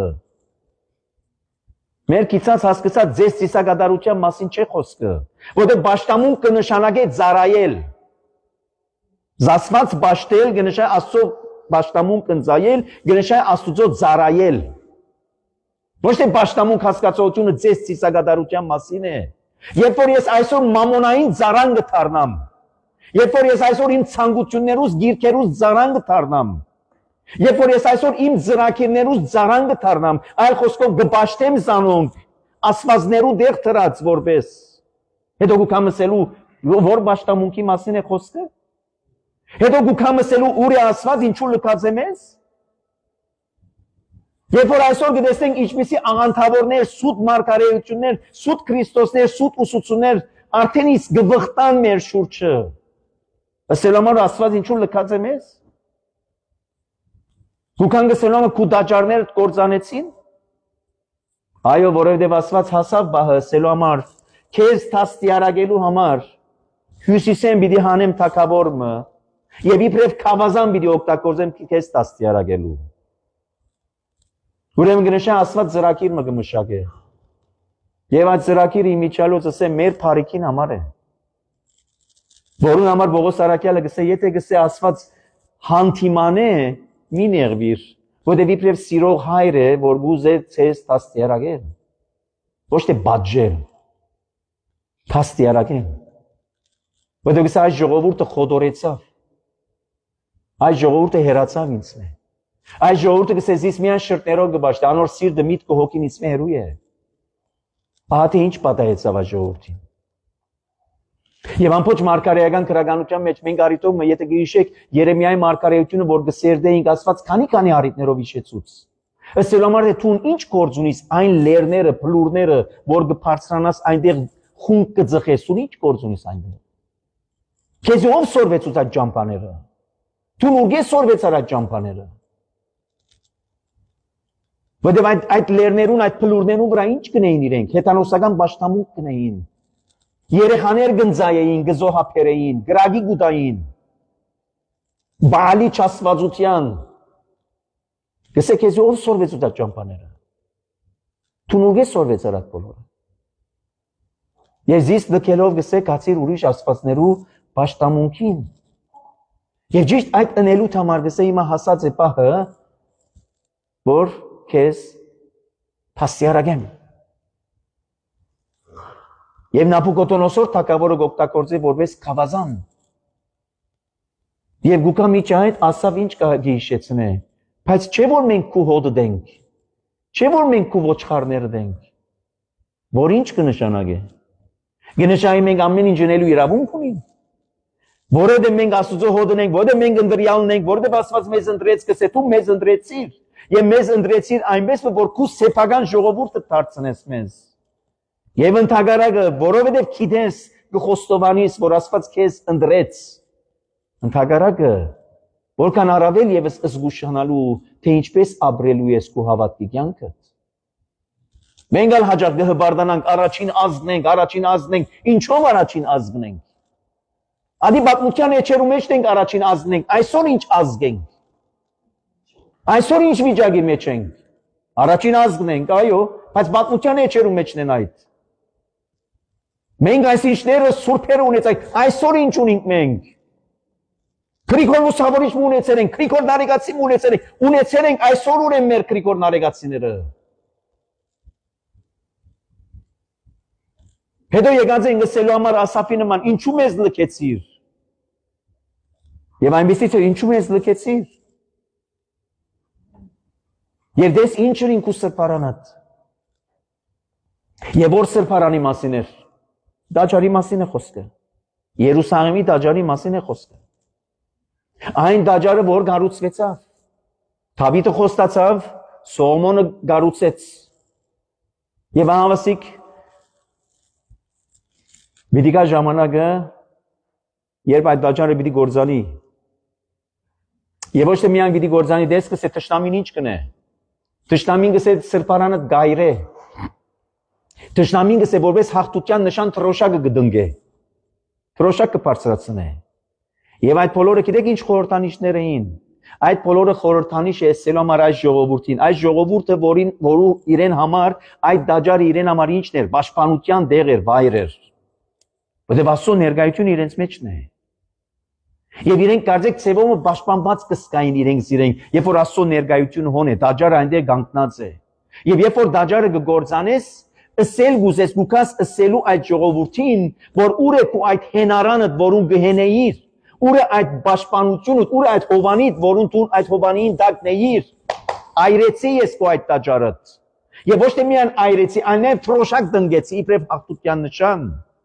Մեր կիցած հասկացած ձեզ ծիսակատարության մասին չէ խոսքը, որտեղ պաշտամունք կնշանակե ծառայել։ Զասված պաշտել կնշանակե Աստծո պաշտամունք ընծայել, կնշանակե Աստուծո ծառայել։ Ոչ թե պաշտամունք հասկացությունը ձեզ ծիսակատարության մասին է։ Երբ որ ես այսօր մամոնային ծառան կդառնամ, երբ որ ես այսօր իմ ցանկություններուս, գիրքերուս ծառան կդառնամ, երբ որ ես այսօր իմ ծրագիրներուս ծառան կդառնամ, այլ խոսքով կպաշտեմ զանոնք աստվածներու դեղ դրած որպես։ Հետո գուքամսելու որ պաշտամունքի մասին է խոսքը։ Հետո գուքամսելու ուր է Աստված, ինչու լքած է մեզ։ Երբ որ այսօր կտեսնենք ինչպիսի աղանդավորներ, սուտ մարգարեություններ, սուտ Քրիստոսներ, սուտ ուսուցումներ արդեն իսկ գվղտան մեր շուրջը։ Ասելու համար Աստված ինչու լքած է մեզ։ Գուքան գսելու համար քու դաճարները կործանեցին։ Այո, որովհետև Աստված հասավ բահը ասելու համար քեզ թաստիարակելու համար հյուսիսեն պիտի հանեմ թակավորը եւ իբրև քավազան պիտի օգտագործեմ քեզ թաստիարակելու։ Ուրեմն գնշա Աստված ծրագիր մը կմշակե։ Եվ այդ ծրագիրը իմիջալոց ասե մեր բարիքին համար է։ Որուն համար Պողոս Արաքյալը գսե, եթե գսե Աստված հանդիմանե մի նեղվիր, որտեղ իբրև սիրող հայր է, որ գուզե ցես թաստիարակել։ Ոչ թե բաժել։ Թաստիարակել։ Որտեղ գսե այս ժողովուրդը խոդորեցավ։ Այս ժողովուրդը հերացավ ինձ մե։ Այս ժողովուրդը գսես ես միան շրտերով կբաշտի, անոր սիրտը միտքը հոգին ինձ մե հերու է։ Ահա թե ինչ պատահեցավ այս ժողովրդին։ Եվ ամբողջ մարգարեական քրագանության մեջ մենք արիտով եթե գիշեք Երեմիայի մարգարեությունը որ գսերդեինք Աստված քանի առիթներով հիշեցուց։ Ասել համար թե դու ինչ գործ ունիս այն լերները, փլուրները, որ կբարձրանաս այնտեղ խունկ կձխես, դու ինչ գործ ունիս այնտեղ։ Քեզ ով սորվեց ու այդ ճամփաները։ Դու ուղղե սորվեց այդ ճամփաները։ Որտեղ այդ լերներուն, այդ փլուրներուն վրա ինչ կնեին իրենք, հեթանոսական պաշտամունք կնեին։ Երեխաներ գնձայեին, գզոհափերեին, գրագի գուտային։ Բալի չասվածության։ Գսե քեզ ով սորվեց ու այդ ճամփաները։ Դու ուղղե սորվեց այդ բոլորը։ Եզիս դքելով գսե կացիր ուրիշ աստվածներու պաշտամունքին։ Եվ ճիշտ այդ ընելու համար գսե հիմա հասած է պահը, որ քեզ փաստիարակեմ։ Եվ Նաբուկոդոնոսոր թագավորը գոկտակորձի որպես խավազան։ Եվ գուկա միջի այդ ասավ ինչ կհիշեցնե, բայց չէ որ մենք քու հոդը դենք, չէ որ մենք քու ոչխարները դենք, որ ինչ կնշանակե։ Կնշանակի մենք ամեն ինչ ունելու իրավունք ունենք, որովհետև մենք Աստծո հոդն ենք, որովհետև մենք ընտրյալն ենք, որովհետև Աստված մեզ ընտրեց, կսե դու մեզ ընտրեցիր, եւ մեզ ընտրեցիր այնպես որ քու սեփական ժողովուրդը դարձնես մեզ։ Եվ ընդհանրակը, որովհետև գիտես կխոստովանես, որ Աստված քեզ ընտրեց, ընդհանրակը, որքան առավել եւս զգուշանալու, թե ինչպես ապրելու ես քո հավատքի կյանքը։ Մենք ալ հաջող կհբարդանանք առաջին ազգն ենք, ինչով առաջին ազգն ենք։ Ադի պատմության էջերու մեջ ենք առաջին ազգն ենք, այսօր ինչ ազգ ենք։ Այսօր ինչ վիճակի մեջ ենք։ Առաջին ազգն ենք, այո, բայց պատմության էջերու մեջն են այդ։ Մենք այս ինչները սուրբերը ունեցանք, այսօր ինչ ունենք մենք։ Գրիգոր Լուսավորիչ ունեցել ենք, Գրիգոր Նարեգացի ունեցել ենք, այսօր ունեն մեր Գրիգոր Նարեգացիները։ Հետո եկած են գսելու համար Ասաֆի նման, ինչու մեզ լքեցիր։ Եվ այնպեսից է ինչու մեզ լքեցիր։ Եվ դες ինչ էր ինքու սրբարանատ։ Եվ որ սրբարանի մասին էր։ Դաջարի մասին է խոսքը։ Երուսաղեմի դաջարի մասին է խոսքը։ Այն դաջարը որ գառուցվեցավ։ Դավիթը խոստացավ, Սողոմոնը գառուցեց։ Եվ անհավասիկ Պիտի գա ժամանակը, երբ այդ դաջարը պիտի գործանի։ Եվ ոչ թե միայն պիտի գործանի, դες կսե թշնամին ինչ կնե։ Թշնամին կսե սրբարանը գայրե։ Թշնամին կսե որպես հաղթության նշան թրոշակը կդնգե։ Թրոշակ կբարձրացնե։ Եվ այդ բոլորը գիտեք ինչ խորհրդանիշներ էին։ Այդ բոլորը խորհրդանիշ է ասելու համար այս ժողովրդին։ Այս ժողովուրդը, որու իրեն համար այդ դաջարը իրեն համար ինչն էր, պաշտպանության դեղ էր, վայր էր։ Որտեղ Աստծո ներկայությունը իրենց մեջն է։ Եվ իրենք կարծեք ցևոմը պաշտպանված կսկային իրենք իրենք, երբ որ Աստծո ներկայությունը հոն է, դաջարը այնտեղ կանգնած է։ Եվ երբ որ դաջարը կգործանես, ըսել գուզես գուքաս ըսելու այդ ժողովրդին, որ ուր է քու այդ հենարանդ, որուն կհենեիր, ուր է այդ պաշտպանությունդ, ուր է այդ հովանիդ, որուն դու այդ հովանին դակնեիր, այրեցի ես քո այդ դաջարդ։ Եվ ոչ թե միայն այրեցի, այլև թրոշակ տնկեցի իբրև հաղթության նշան։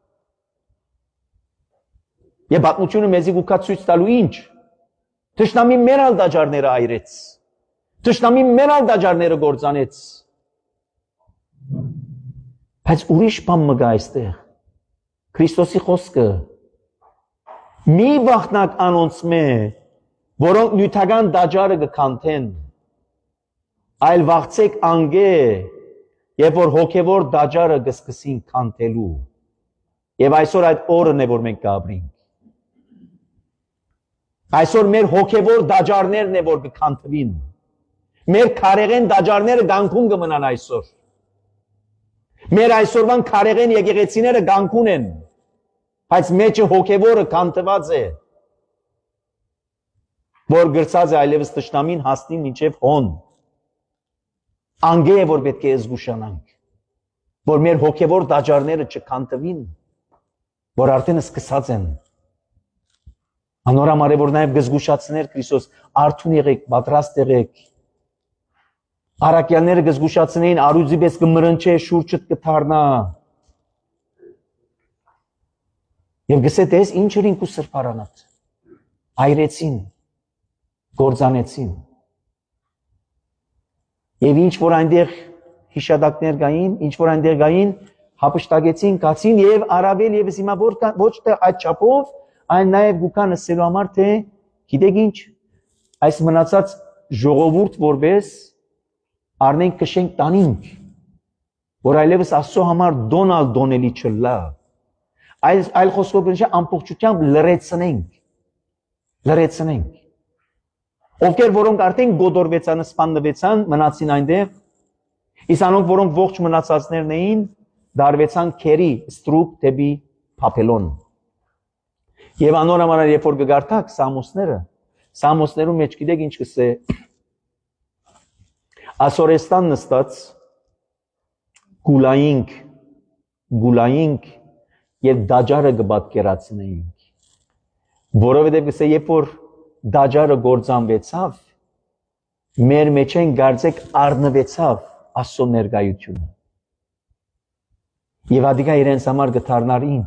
Եվ պատմությունը մեզի գուքա ցույց տալու ինչ։ Թշնամի մերալ դաջարները այրեց։ Թշնամի մերալ դաջարները գործանեց։ Բայց ուրիշ բան մգա այստեղ։ Քրիստոսի խոսքը մի վախնակ անոնց մե, որոնք նյութական դաջարը կքանթեն, այլ վախցեք անգե, երբ որ հոգևոր դաջարը կսկսին քանթելու։ Եվ այսօր այդ օրն է, որ մենք կապրենք։ Այսօր մեր հոգևոր դաջարներն է, որ կքանթվին։ Մեր քարեղեն դաջարները գանքուն կմնան այսօր։ Մեր այսօրվան քարեղեն եկեղեցիները գանքուն են, բայց մեջը հոգևորը քանթված է, որ գրծած է այլևս թշնամին հասնի մինչև հոն։ Անգե է, որ պետք է զգուշանանք, որ մեր հոգևոր դաջարները չքանթվին, որ արդեն սկսած են։ Անորամար է, որ նաև գզգուշացներ Քրիստոս, արթուն եղեք, պատրաստ եղեք։ Արաքյալները գզգուշացնեին, արուձի պես կմրնչե, շուրջդ կթարնա։ Եվ գսե տես ինչ էր ինքու սրբարանատ։ Այրեցին, գործանեցին։ Եվ ինչ որ այնտեղ հիշադակներ կային, ինչ որ այնտեղ կային, հապշտակեցին, կացին եւ առավել եւս հիմա ոչ թե այդ չափով, այլ նաեւ գուքան ասելու համար թե գիտեք ինչ, այս մնացած ժողովուրդ որպես առնենք կշենք տանինք, որ այլևս Աստծո համար դոնալ դոնելի չլա, այլ խոսքով գնա ամբողջությամբ լրացնենք, ովքեր որոնք արդեն գոդորվեցան, սպանվեցան, մնացին այնտեղ, իսկ անոնք որոնք ողջ մնացածներն էին, դարվեցան քերի ստրուկ դեպի Բաբելոն։ Եվ անորոմանար երբ որ գարտակ Սամոսներում մեջ գիտեք ինչ կսե Ասորեստան նստած գուլայինք եւ դաջարը կբատկերացնեինք, որովհետեւ կսե երբ որ դաջարը գործանվեցավ, մեր մեջ են գարձեք առնվեցավ Աստծո ներկայությունը։ Եվ ադիգա իրենց համար գտարնար ինչ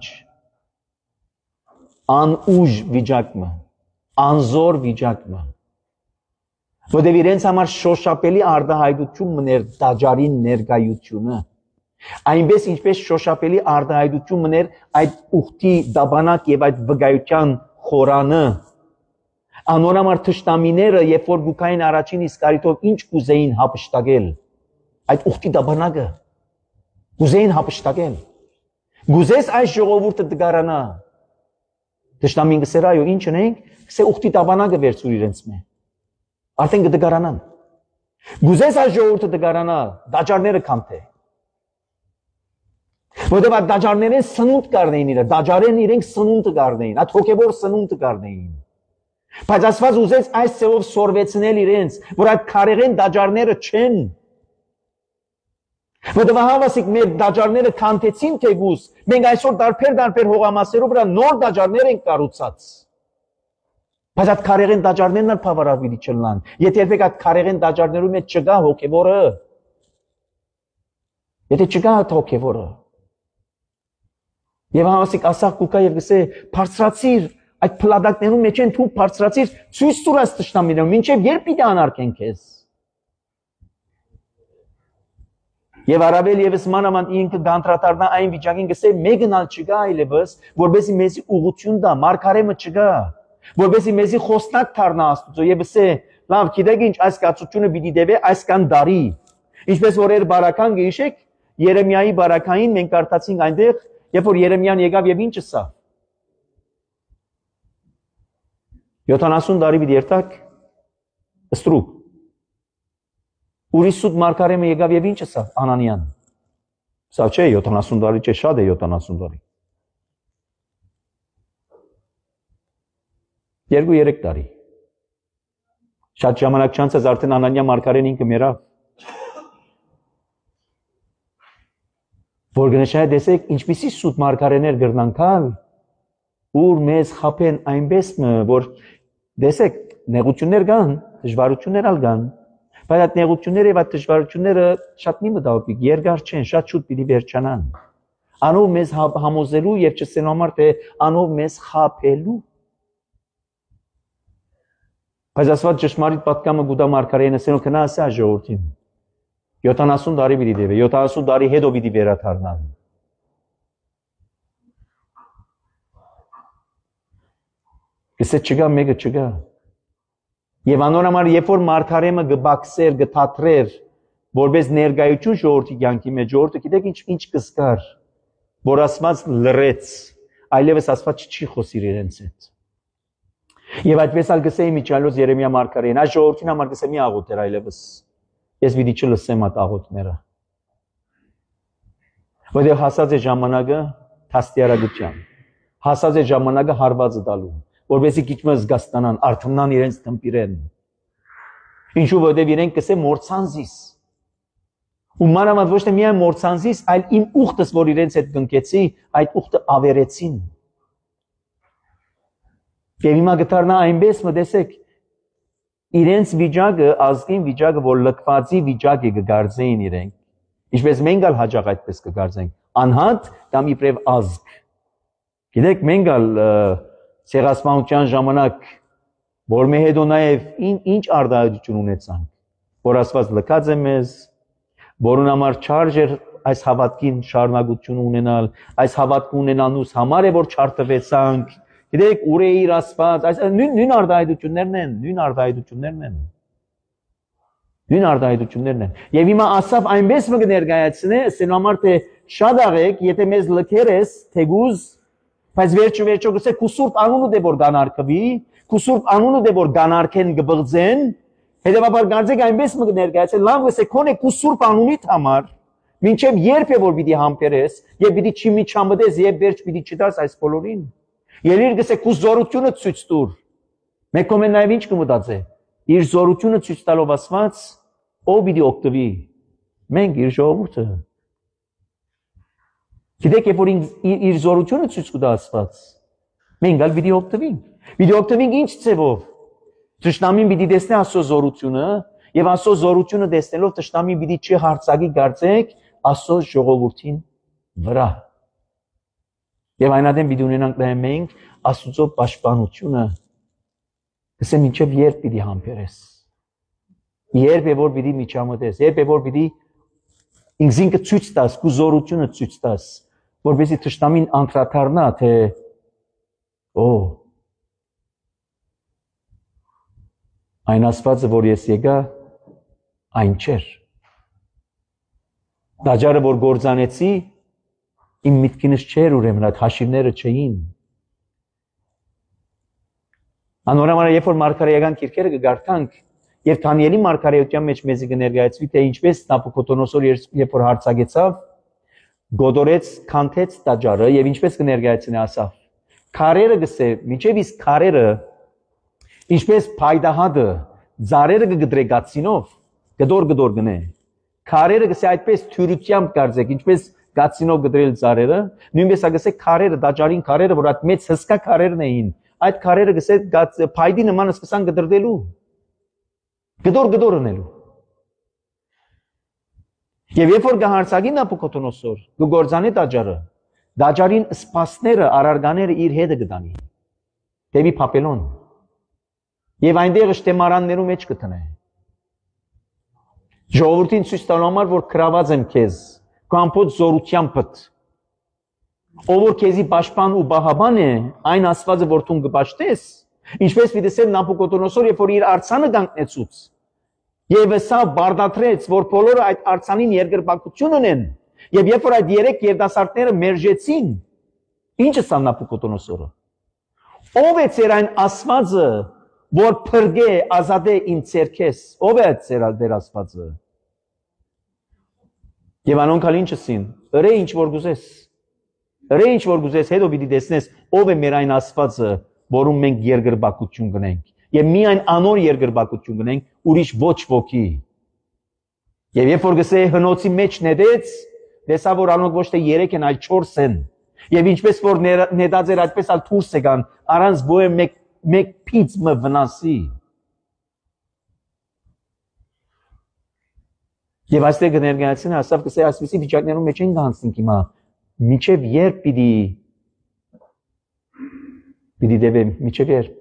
անուժ վիճակը, անզոր վիճակը, որտեղ իրենց համար շոշափելի արտահայտություն մներ դաջարին ներկայությունը, այնպես ինչպես շոշափելի արտահայտություն մներ այդ ուխտի դաբանակ եւ այդ վկայության խորանը, անորոմար թշնամիները երբ որ գուքային առաջին իսկարիտով ինչ կուզեին հապշտակել, այդ ուխտի դաբանակը կուզեին հապշտակել, գուզես այս ժողովուրդը դգարանա, թշնամին կսեր այո ինչ ունենք, կսե ուխտի դաբանակը վերցուր իրենց մե, արդեն կդգարանան, գուզես այս ժողովուրդը դգարանա, դաջարները քամթե, որտեղ այդ դաջարները սնունդ կառնեին իրը, դաջարեն իրենք սնունդը կառնեին, այդ հոգևոր սնունդը կառնեին, բայց Աստված ուզեց այս ծևով սորվեցնել իրենց, որ այդ քարեղեն դաջարները չեն, որտեղ հավասիկ մեր դաջարները քանթեցին թեգուս, մենք այսօր դարբեր հողամասերով վրա նոր դաջարներ ենք կառուցած, բայց այդ քարեղեն դաջարներն էլ բավարարվելի չլան, եթե երբեք այդ քարեղեն դաջարներում մեջ չկա հոգևորը, եթե չկա այդ հոգևորը, եւ հավասիկ ասախ կուկա եւ գսե բարձրացիր այդ փլադակներում մեջ են դու բարձրացիր ցույց տուր այս տշնամիներում մինչեւ երբ պիտի անարգեն քեզ եւ առավել եւս մանավանդ ինքը գանտրատարնա այն վիճակին գսե մեգնալ չգա այլևս որբեսի մեզի ուղղություն դա մարգարեմը չգա որբեսի մեզի խոսնակ դառնա Աստծո եւ գսե լավ գիտեք ինչ այս կացությունը պիտի դեպե այսքան դարի ինչպես որ էր բարական գիշեք Երեմիայի բարակային մենք կարդացինք այնտեղ երբ որ Երեմիան եկավ եւ ինչ ասա 70 տարի պիտի երթակ ստրուկ Ուրիշ սուտ մարգարեմը եկավ եւ ինչ ասա Անանիան Սա չէ 70 տարի չէ շատ է 70 տարի 2-3 տարի Շատ ժամանակ չանցած արդեն Անանիա մարգարեն ինքը մեռավ Որ գնշայ դեսեք ինչպիսի սուտ մարգարեներ գրնանքալ ուր մեզ խապեն այնպես որ դեսեք նեղություններ կան դժվարություններ ալ կան բայց այդ նեղությունները եւ այդ դժվարությունները շատ մի մտահոգիք երկար չեն շատ շուտ պիտի վերջանան անով մեզ համոզելու եւ չսենու համար թե անով մեզ խապելու բայց ասված ճշմարիտ պատկամը գուտա մարգարեին ասենու կնա ասա ժողովրդին 70 տարի պիտի դեպե 70 տարի հետո պիտի վերադառնան Կսե չգա մեկը չգա Եվ անորոմար երբ որ մարգարեմը գբաքսեր գթաթրեր որպես ներկայություն ժողովրդի կյանքի մեջ ժողովուրդը գիտեք ինչ կսկար որ ասված լրեց այլևս ասված չի խոսիր իրենց հետ Եվ այդպես ալ գսեի միջալոց Երեմիա մարգարեին այս ժողովրդին համար գսե մի աղոթեր այլևս ես պիտի չլսեմ այդ աղոթները որտեղ հասած է ժամանակը թաստիարակության հասած է ժամանակը հարվածը տալու որովհետեւ քիչը զգաստանան արթնան իրենց տմպիրեն ինչու որովհետեւ իրենք կսե մորցանզիս ու մանավանդ ոչ թե միայն մորցանզիս այլ իմ ուխտս որ իրենց հետ կնկեցի այդ ուխտը ավերեցին եւ հիմա գտարնա այնպես մտեսեք իրենց վիճակը ազգին վիճակը որ լքվածի վիճակ է կգարձեին իրենք ինչպես մենք ալ հաջող այդպես կգարձենք անհատ կամ իբրև ազգ գիտեք մենք ալ Ցեղասպանության ժամանակ որ մեր հետո նաև ինչ արդարություն ունեցանք որ Աստված լքած է մեզ, որուն համար չարժ էր այս հավատքին շարունակություն ունենալ, այս հավատք ունենալուց համար է որ չարտվեցանք։ Գիտեք, ուր է իր Աստված, այս նույն արտահայտություններն են։ Նույն արտահայտություններն են։ Եվ հիմա Ասավ այնպես մը կներկայացնե, ասելու համար թե շատ աղեք, եթե մեզ լքեր ես, թեգուզ, բայց վերջո գսե քու սուրբ անունը դե որ գանարկվի, քու սուրբ անունը դե որ գանարկեն գբղձեն, հետևաբար գարձեք այնպես մը կներկայացնե, լավ գսե քոնե քու սուրբ անունիդ համար, մինչև երբ է որ պիտի համբերես, եւ պիտի չմիջամտես եւ վերջ պիտի չտաս այս բոլորին։ Ելիր գսե քու զորությունը ցույց տուր։ Մեկ կոմեն նաեւ ինչ կմտածե։ Իր զորությունը ցույց տալով ասված, ով պիտի օգտվի։ Մենք իր ժողովուրդը։ Գիտեք, երբ որ իր զորությունը ցույց կտա ասված, մենք ալ պիտի օգտվենք։ Պիտի օգտվենք ինչ ձևով։ Տշնամին պիտի տեսնի Աստծո զորությունը, եւ Աստծո զորությունը տեսնելով տշնամին պիտի չհարցակի գարձեք Աստծո ժողովրդին վրա։ Եվ այնադեմ պիտի ունենանք նաև մենք Աստծո պաշտպանությունը։ Գսե մինչև երբ պիտի համբերես։ Երբ է որ պիտի միջամտես, երբ է որ պիտի ինքզինքը ցույց տաս, քու զորությունը ցույց տաս, որպեսզի թշնամին անդրադառնա, թե այն Աստվածը, որ ես եկա, այն չէր։ Դաջարը, որ գործանեցի, իմ միտքինս չէր ուրեմն այդ հաշիվները չէին։ Անորամար երբ որ մարգարեական քիրքերը կգարթանք, եւ Դանիելի մարգարեության մեջ մեզ կներկայացվի, թե ինչպես Նաբուկոդոնոսոր երբ որ հարձակեցավ, գոդորեց, քանթեց տաճարը եւ ինչպես կներկայացնի Ասավ։ Քարերը գսե, միջև իսկ քարերը ինչպես փայդահադը ծառերը կգդրե գացինով, գդոր գնե։ Քարերը գսե այդպես թյուրությամբ կարձեք, ինչպես գացինով գդրել ծառերը, նույնպես ագսե քարերը, տաճարին քարերը, որ այդ մեծ հսկա քարերն էին, այդ քարերը գսե փայդի նման սկսան գդրդելու։ Գդոր ընելու։ Եվ երբ որ գահարցագի Նաբուկոդոնոսոր, գործանի տաճարը, տաճարին սպասները, արարգաները իր հետը կդանի, դեպի Բաբելոն։ Եվ այնտեղ շտեմարաններու մեջ կտնե։ Ժողովրդին ցույց տալու համար, որ գրաված եմ քեզ, քո ամբողջ զորությանդ։ Ով որ քեզի պաշտպան ու բահաբան է, այն Աստվածը, որ դու կպաշտես, ինչպես պիտի ասել Նաբուկոդոնոսոր, երբ որ իր արցանը կանգնեցուց, եւ սա բարդատրեց, որ բոլորը այդ արցանին երկրպագություն ունեն, եւ երբ որ այդ երեք երիտասարդները մերժեցին, ինչը սա Նաբուկոդոնոսորը։ Ով է ծեր այն Աստվածը, որ փրկե ազատե իմ ցերքես, ով է ծեր Աստվածը։ Եվ անոնք ալ ինչսին, ըրե ինչ որ գուզես, հետո պիտի տեսնես, ով է մեր այն Աստվածը, որում մենք երկրպագություն կնենք, եւ միայն անոր երկրպագություն կնենք, ուրիշ ոչ ոքի։ Եվ երբ որ գսե հնոցի մեջ նետեց, տեսա որ անոնք ոչ թե 3 են, այլ 4 են։ Եվ ինչպես որ նետած էր, այդպես ալ դուրս եկան, առանց բոյը մեկ փից մը վնասի։ Եվ այստեղ կներկայացնի Ասավ գսե այսպիսի վիճակներում մեջ են գանցնենք հիմա, միջև երբ պիտի դեպեմ, միջև երբ։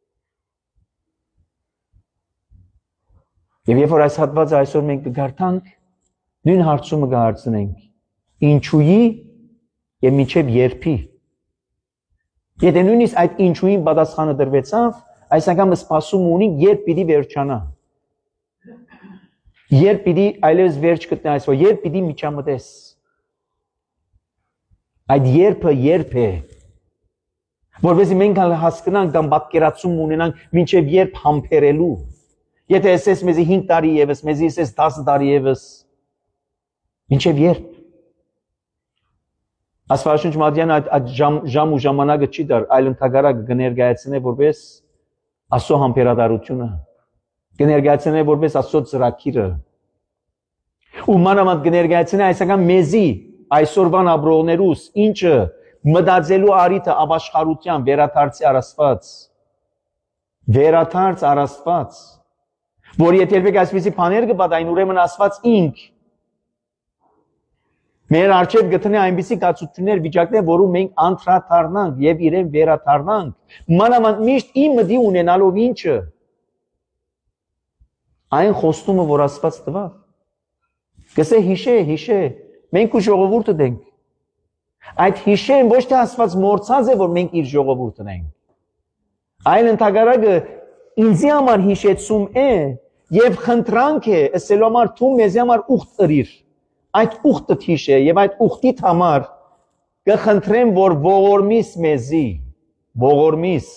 Եվ երբ որ այս հատվածը այսօր մենք կգարթանք, նույն հարցումը կհարցնենք, ինչուի եւ միջև երբի։ Եթե նույնիսկ այդ ինչուին պատասխանը դրվեցավ, այս անգամ սպասում ունենք, երբ պիտի վերջանա։ Երբ պիտի այլևս վերջ գտնի այսօր, երբ պիտի միջամտես։ Այդ երբ է։ Որովհետեւ մենք հասկանանք կամ պատկերացում ունենանք մինչև երբ համբերելու։ Եթե ասես մեզի 5 տարի եւս, մեզի ասես 10 տարի եւս, մինչև երբ։ Աստվածաշունչ Մատյան այդ ժամ ու ժամանակը չի դար, այլ ընդհանրակ կներկայացնե որպես Աստծո համբերատարությունը, կներկայացնե որպես Աստծո ծրագիրը։ Ու մանավանդ կներկայացնե այսական մեզի այսօրվան ապրողներուս, ինչը մտածելու արիթը ապաշխարության վերաթարցի առաստված, վերաթարց առաստված, որ եթե երբեք այսպիսի բաներ կպատահին, ուրեմն Աստված ինք մեր առջև գտնի այնպիսի կացություններ, վիճակներ, որում մենք անդրադառնանք եւ իրեն վերաթարնանք, մանավանդ միշտ իմ մտի ունենալով ինչը Այն խոստումը, որ Աստված տվավ։ Գսե հիշե, մենք ու ժողովուրդը դենք։ Այդ հիշեն ոչ թե Աստված մորցած է, որ մենք իր ժողովուրդն ենք։ Այլ ընդհակառակը ինձի համար հիշեցում է եւ խնդրանք է, ասելու համար դու մեզի համար ուխտ ըրիր։ Այդ ուխտը հիշե եւ այդ ուխտիդ համար կխնդրեմ, որ ողորմիս մեզի, ողորմիս։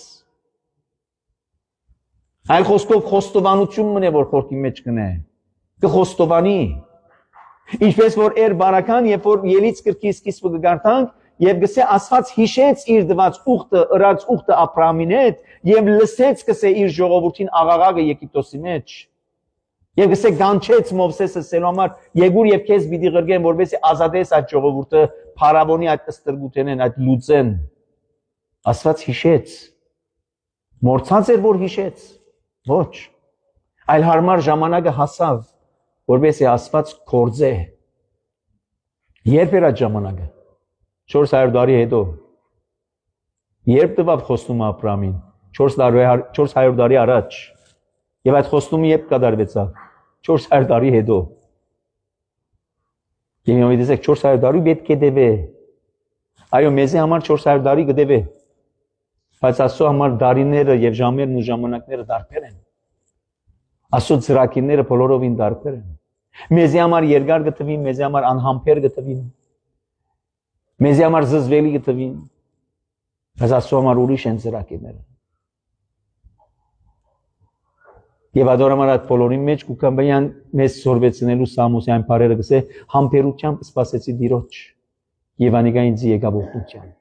Այլ խոսքով խոստովանությունն է, որ խորքի մեջ կնե։ Կխոստովանի։ Ինչպես որ բարական, երբ որ ելից կրկի սկիզբը կգարտանք, եւ գսե Աստված հիշեց իր դված ուխտը, ըրած ուխտը Աբրահամին հետ, եւ լսեց գսե իր ժողովրդին աղաղակը Եգիպտոսի մեջ։ Եվ գսե գանչեց Մովսեսը ասելու համար, եկուր եւ քեզ պիտի ղրգեմ, որովհետեւ ազատես այդ ժողովուրդը Փարավոնի այդ ստրգութենեն, այդ լուծեն։ Աստված հիշեց։ Մորցած էր, որ հիշեց։ Ոչ։ Այլ հարմար ժամանակը հասավ, որովհետեւ Աստված կորձե։ Երբ էր այդ ժամանակը։ 400 տարի հետո։ Երբ տվավ խոստումը Աբրահամին 400 տարի առաջ։ Եվ այդ խոստումը երբ կատարվեցավ 400 տարի հետո։ Եվ մենք դեսեք 400 տարի պետք է դեվե։ Այո, մեզի համար 400 տարի կդեվե։ Բայց Աստծո համար տարիները եւ ժամերն ու ժամանակները տարբեր են։ Աստծո ծրագիրները բոլորովին տարբեր են։ Մեզի համար երկար կտվին, մեզի համար անհամբեր կտվին։ Մեզի համար զզվելի կտվին։ Բայց Աստծո համար ուրիշ են ծրագիրները։ Եվ adorամար այդ բոլորի մեջ կուկամբյան մեզ սորվեցնելու Սամոսյան բարերը գսե համբերությամբ սպասեցի Տիրոջ եւ անիկա ինձ եկավ օգնության։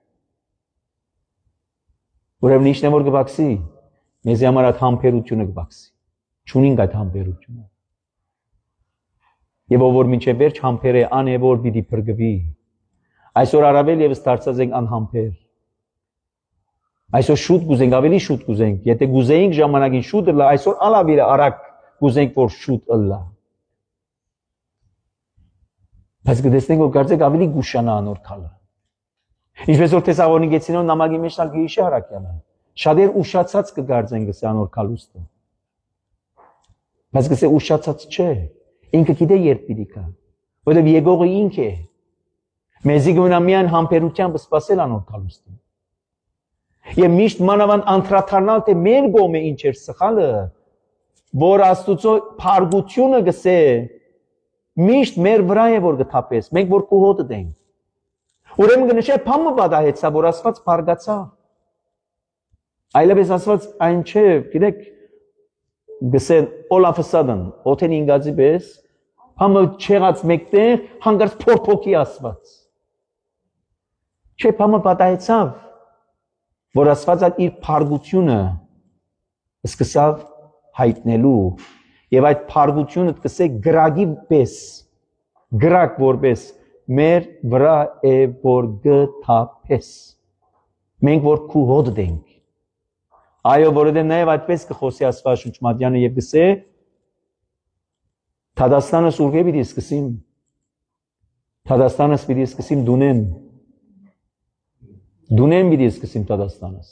Ուրեմն ինչն է որ կբացի, մեզ համար այդ համբերությունը կբացի։ Չունենք այդ համբերությունը։ Եվ ով որ մինչև վերջ համբեր է անևոր պիտի փրկվի։ Այսօր առավել եւս դարձած ենք անհամբեր։ Այսօր շուտ կուզենք, ավելի շուտ կուզենք։ Եթե կուզեինք ժամանակին շուտ լա, այսօր ալավիրը արագ կուզենք, որ շուտ լա։ Բայց կտեսնենք, որ կարծեք ավելի գուշանա անոր քալը։ Ինչպես որ Թեսաղոնիկեցիներուն նամակի մեջ տալ գիշե հարակյալը։ Շատեր ուշացած կգարձեն գսե անոր քալուստը։ Բայց գսե ուշացած չէ։ Ինքը գիտե երբ պիտի գա։ Որովհետև եկողը ինք է։ Մեզի գոնա միայն համբերությամբ սպասել անոր քալուստին։ Եվ միշտ մանավանդ անդրադառնալ թե մեր գոմը ինչ էր սխալը, որ Աստուծո փարգությունը գսե միշտ մեր վրա է որ գտապես, մենք որ կուհոտը դենք։ Ուրեմն կնշե փամը պատահեցա, որ Աստված փարգացա։ Այլևս Աստված այն չէ, գիտեք, գսե all of a sudden, օթեն ինգածի պես, փամը չեղած մեկտեղ հանգարց փորփոքի Աստված։ Չէ, փամը պատահեցավ, որ Աստված իր փարգությունը սկսավ հայտնելու եւ այդ փարգությունը սկսե գրագի պես գրակ որպես մեր վրա է որ գտապես մենք որ քուհոդ դենք այո որովհետեւ նաեւ այդպես կխոսի Աստված Շուչմատյանը եւ գսե Թադաստանը սուրգե պիտի սկսեմ Թադաստանը պիտի սկսեմ Դունեն պիտի սկսեմ Թադաստանս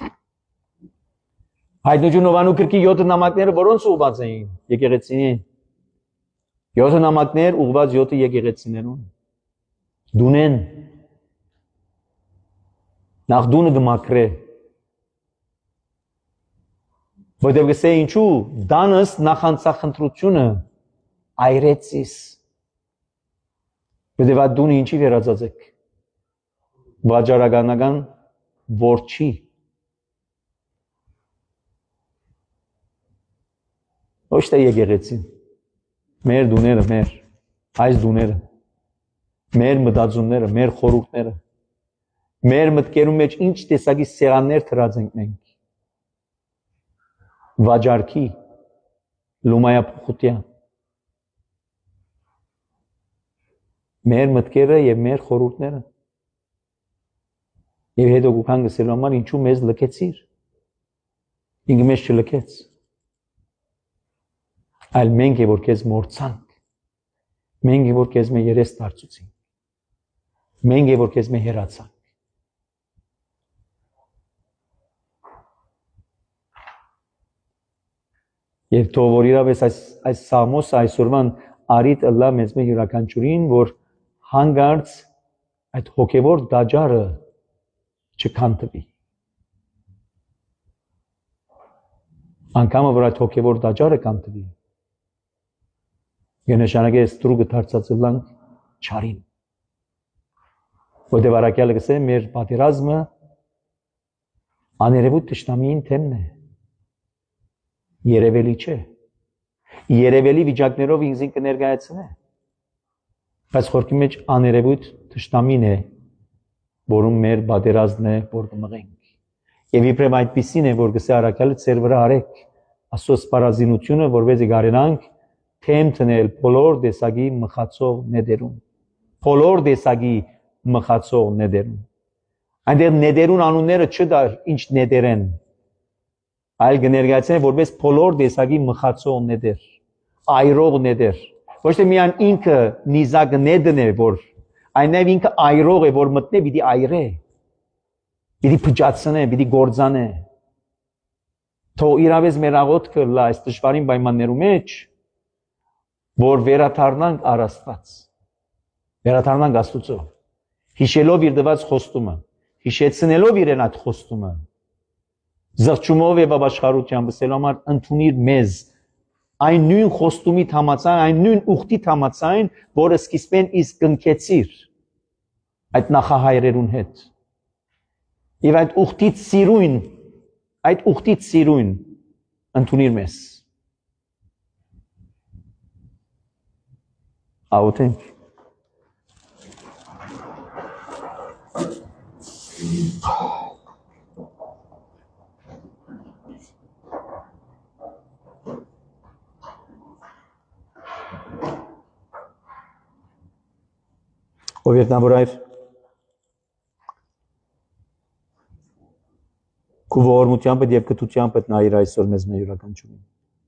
Հայտնությունովանու կրկի 7 նամակները որոնց ուղված էին եկեղեցին 7 նամակներ ուղված 7 եկեղեցիներուն Դունեն նախ դունը գմակրե որտեղ գսե ինչու դանս նախանցախնդրությունը այրեցիս որտեղ այդ դունը ինչի վերածածեք վաճառականական որջի ոչ թե եկեղեցին մեր դուները մեր այս դուները մեր մտածումները մեր խորհուրդները մեր մտքերում մեջ ինչ տեսակի սեղաններ թրած ենք մենք վաճառքի լումայափոխության մեր մտքերը եւ մեր խորհուրդները Եվ հետո կուքան գսելու համար ինչու մեզ լքեցիր, ինքը մեզ չլքեց, այլ մենք է որ կեզ մորցանք, մենք է որ կեզ մե երես դարձուցինք, մենք է որ կեզ մե հերացանք։ Եվ թող որ իրավես այս Սամոսը այսօրվան արիտ ըլլա մեզ մե յուրաքանչյուրին, որ հանգարց այդ հոգևոր դաջարը չքանթվի։ Անկամը որ այդ հոգևոր դաջարը կանթվի, գնշանագե ստրուգը դարձածլան չարին։ Որտեղ արաքյալը գսե մեր պատերազմը աներևույթ թշնամիին թեմն է։ Երևելի չէ։ Երևելի վիճակներով ինքզին կներկայացնե։ Բայց խորքի մեջ աներևույթ թշնամին է, որում մեր պատերազմն է, որ կմղենք։ Եվ իբրև այդպիսին է, որ գսե արաքյալը ծեր վրա արեք Աստծո սպառազինությունը, որովհետեւ գարենանք թեմ տնել բոլոր դեսագի մխացող նեդերուն։ Բոլոր դեսագի մխացող նեդերուն։ Այնտեղ նեդերուն անունները չդար ինչ նեդերեն, այլ կներկայացնեն որպես բոլոր դեսագի մխացող նեդեր, այրող նեդեր։ Ոչ թե միայն ինքը նիզակը նեդն է, որ այնև ինքը այրող է, որ մտնե պիտի այրե, պիտի փճացնե, պիտի գործանե։ Թող իրավես մեր աղոթքը լա այս դժվարին պայմաններու մեջ, որ վերաթարնանք առ Աստված, վերաթարնանք Աստուծո, հիշելով իր դված խոստումը, հիշեցնելով իրեն այդ խոստումը, զղջումով եւ ապաշխարությամբ ասելու համար ընդունիր մեզ այն նույն խոստումի համաձայն, այն նույն ուխտի համաձայն, որը սկիզբեն իսկ կնքեցիր այդ նախահայրերուն հետ։ Եվ այդ ուխտից սիրուն ընդունիր մեզ։ Աղոթենք։ Ով ետնաբորայր, քու ողորմությամբ եւ կթությամբ նայիր այսօր մեզ մեր յուրաքանչյուրին։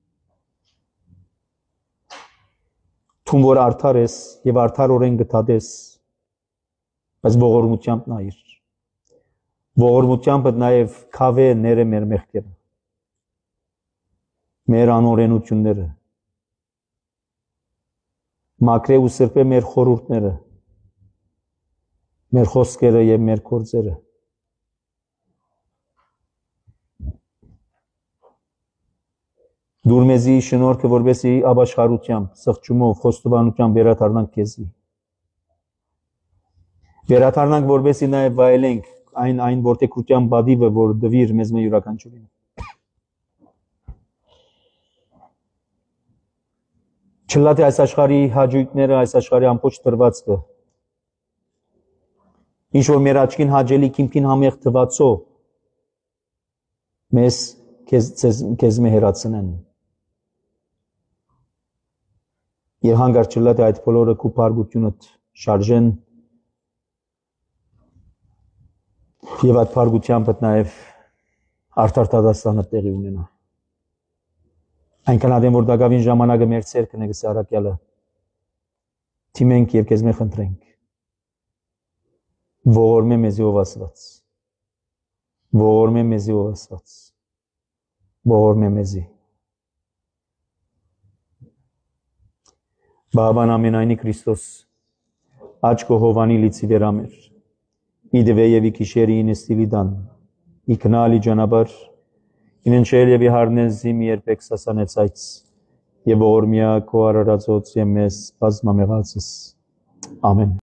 Թուն որ արդար ես եւ արդարորեն գտադես, բայց ողորմությամբ նայիր։ Ողորմությամբ նաեւ քավե ները մեր մեղքերը, մեր անօրենությունները, մակրե ու սրբե մեր խորհուրդները, մեր խոսքերը եւ մեր գործերը։ Դուր մեզի շնորհքը, որովհետեւ ապաշխարությամբ, սղճումով, խոստովանությամբ վերաթարնանք քեզի։ Վերաթարնանք, որովհետեւ նաեւ վայելենք այն որտեքության բադիվը, որ դվիր մեզ մեր յուրաքանչյուրին։ Չլա թե այս աշխարհի հաջույքները, այս աշխարհի ամբողջ տրվածքը, ինչ որ մեր աչքին հաջելի քիմքին համեղ թվացող մեզ քեզ մե հերացնեն։ Եվ հանգարց չլա թե այդ բոլորը քու փարգությունդ շարժեն եւ այդ փարգությամբ նաեւ արդար դատաստանը տեղի ունենա։ Այնքան ադեմ որ դակավին ժամանակը մեր ցերկն է գսե արաքյալը։ Թիմենք եւ քեզ մե խնդրենք։ Ողորմե մեզի ով Աստված։ Ողորմե մեզի ով Աստված։ Ողորմե մեզի։ Բաբան ամենայնի Քրիստոս աչքո հովանի լիցի վերամեր։ Իդվե եւ իքիշերի ինստիլիդան։ Իքնալի ջանաբար իննչել եւ իհարնեզիմ երբեք սասանեցայց եւ ողորմյա քո արարածոց եւ մեզ բազմամեղացս։ Ամեն։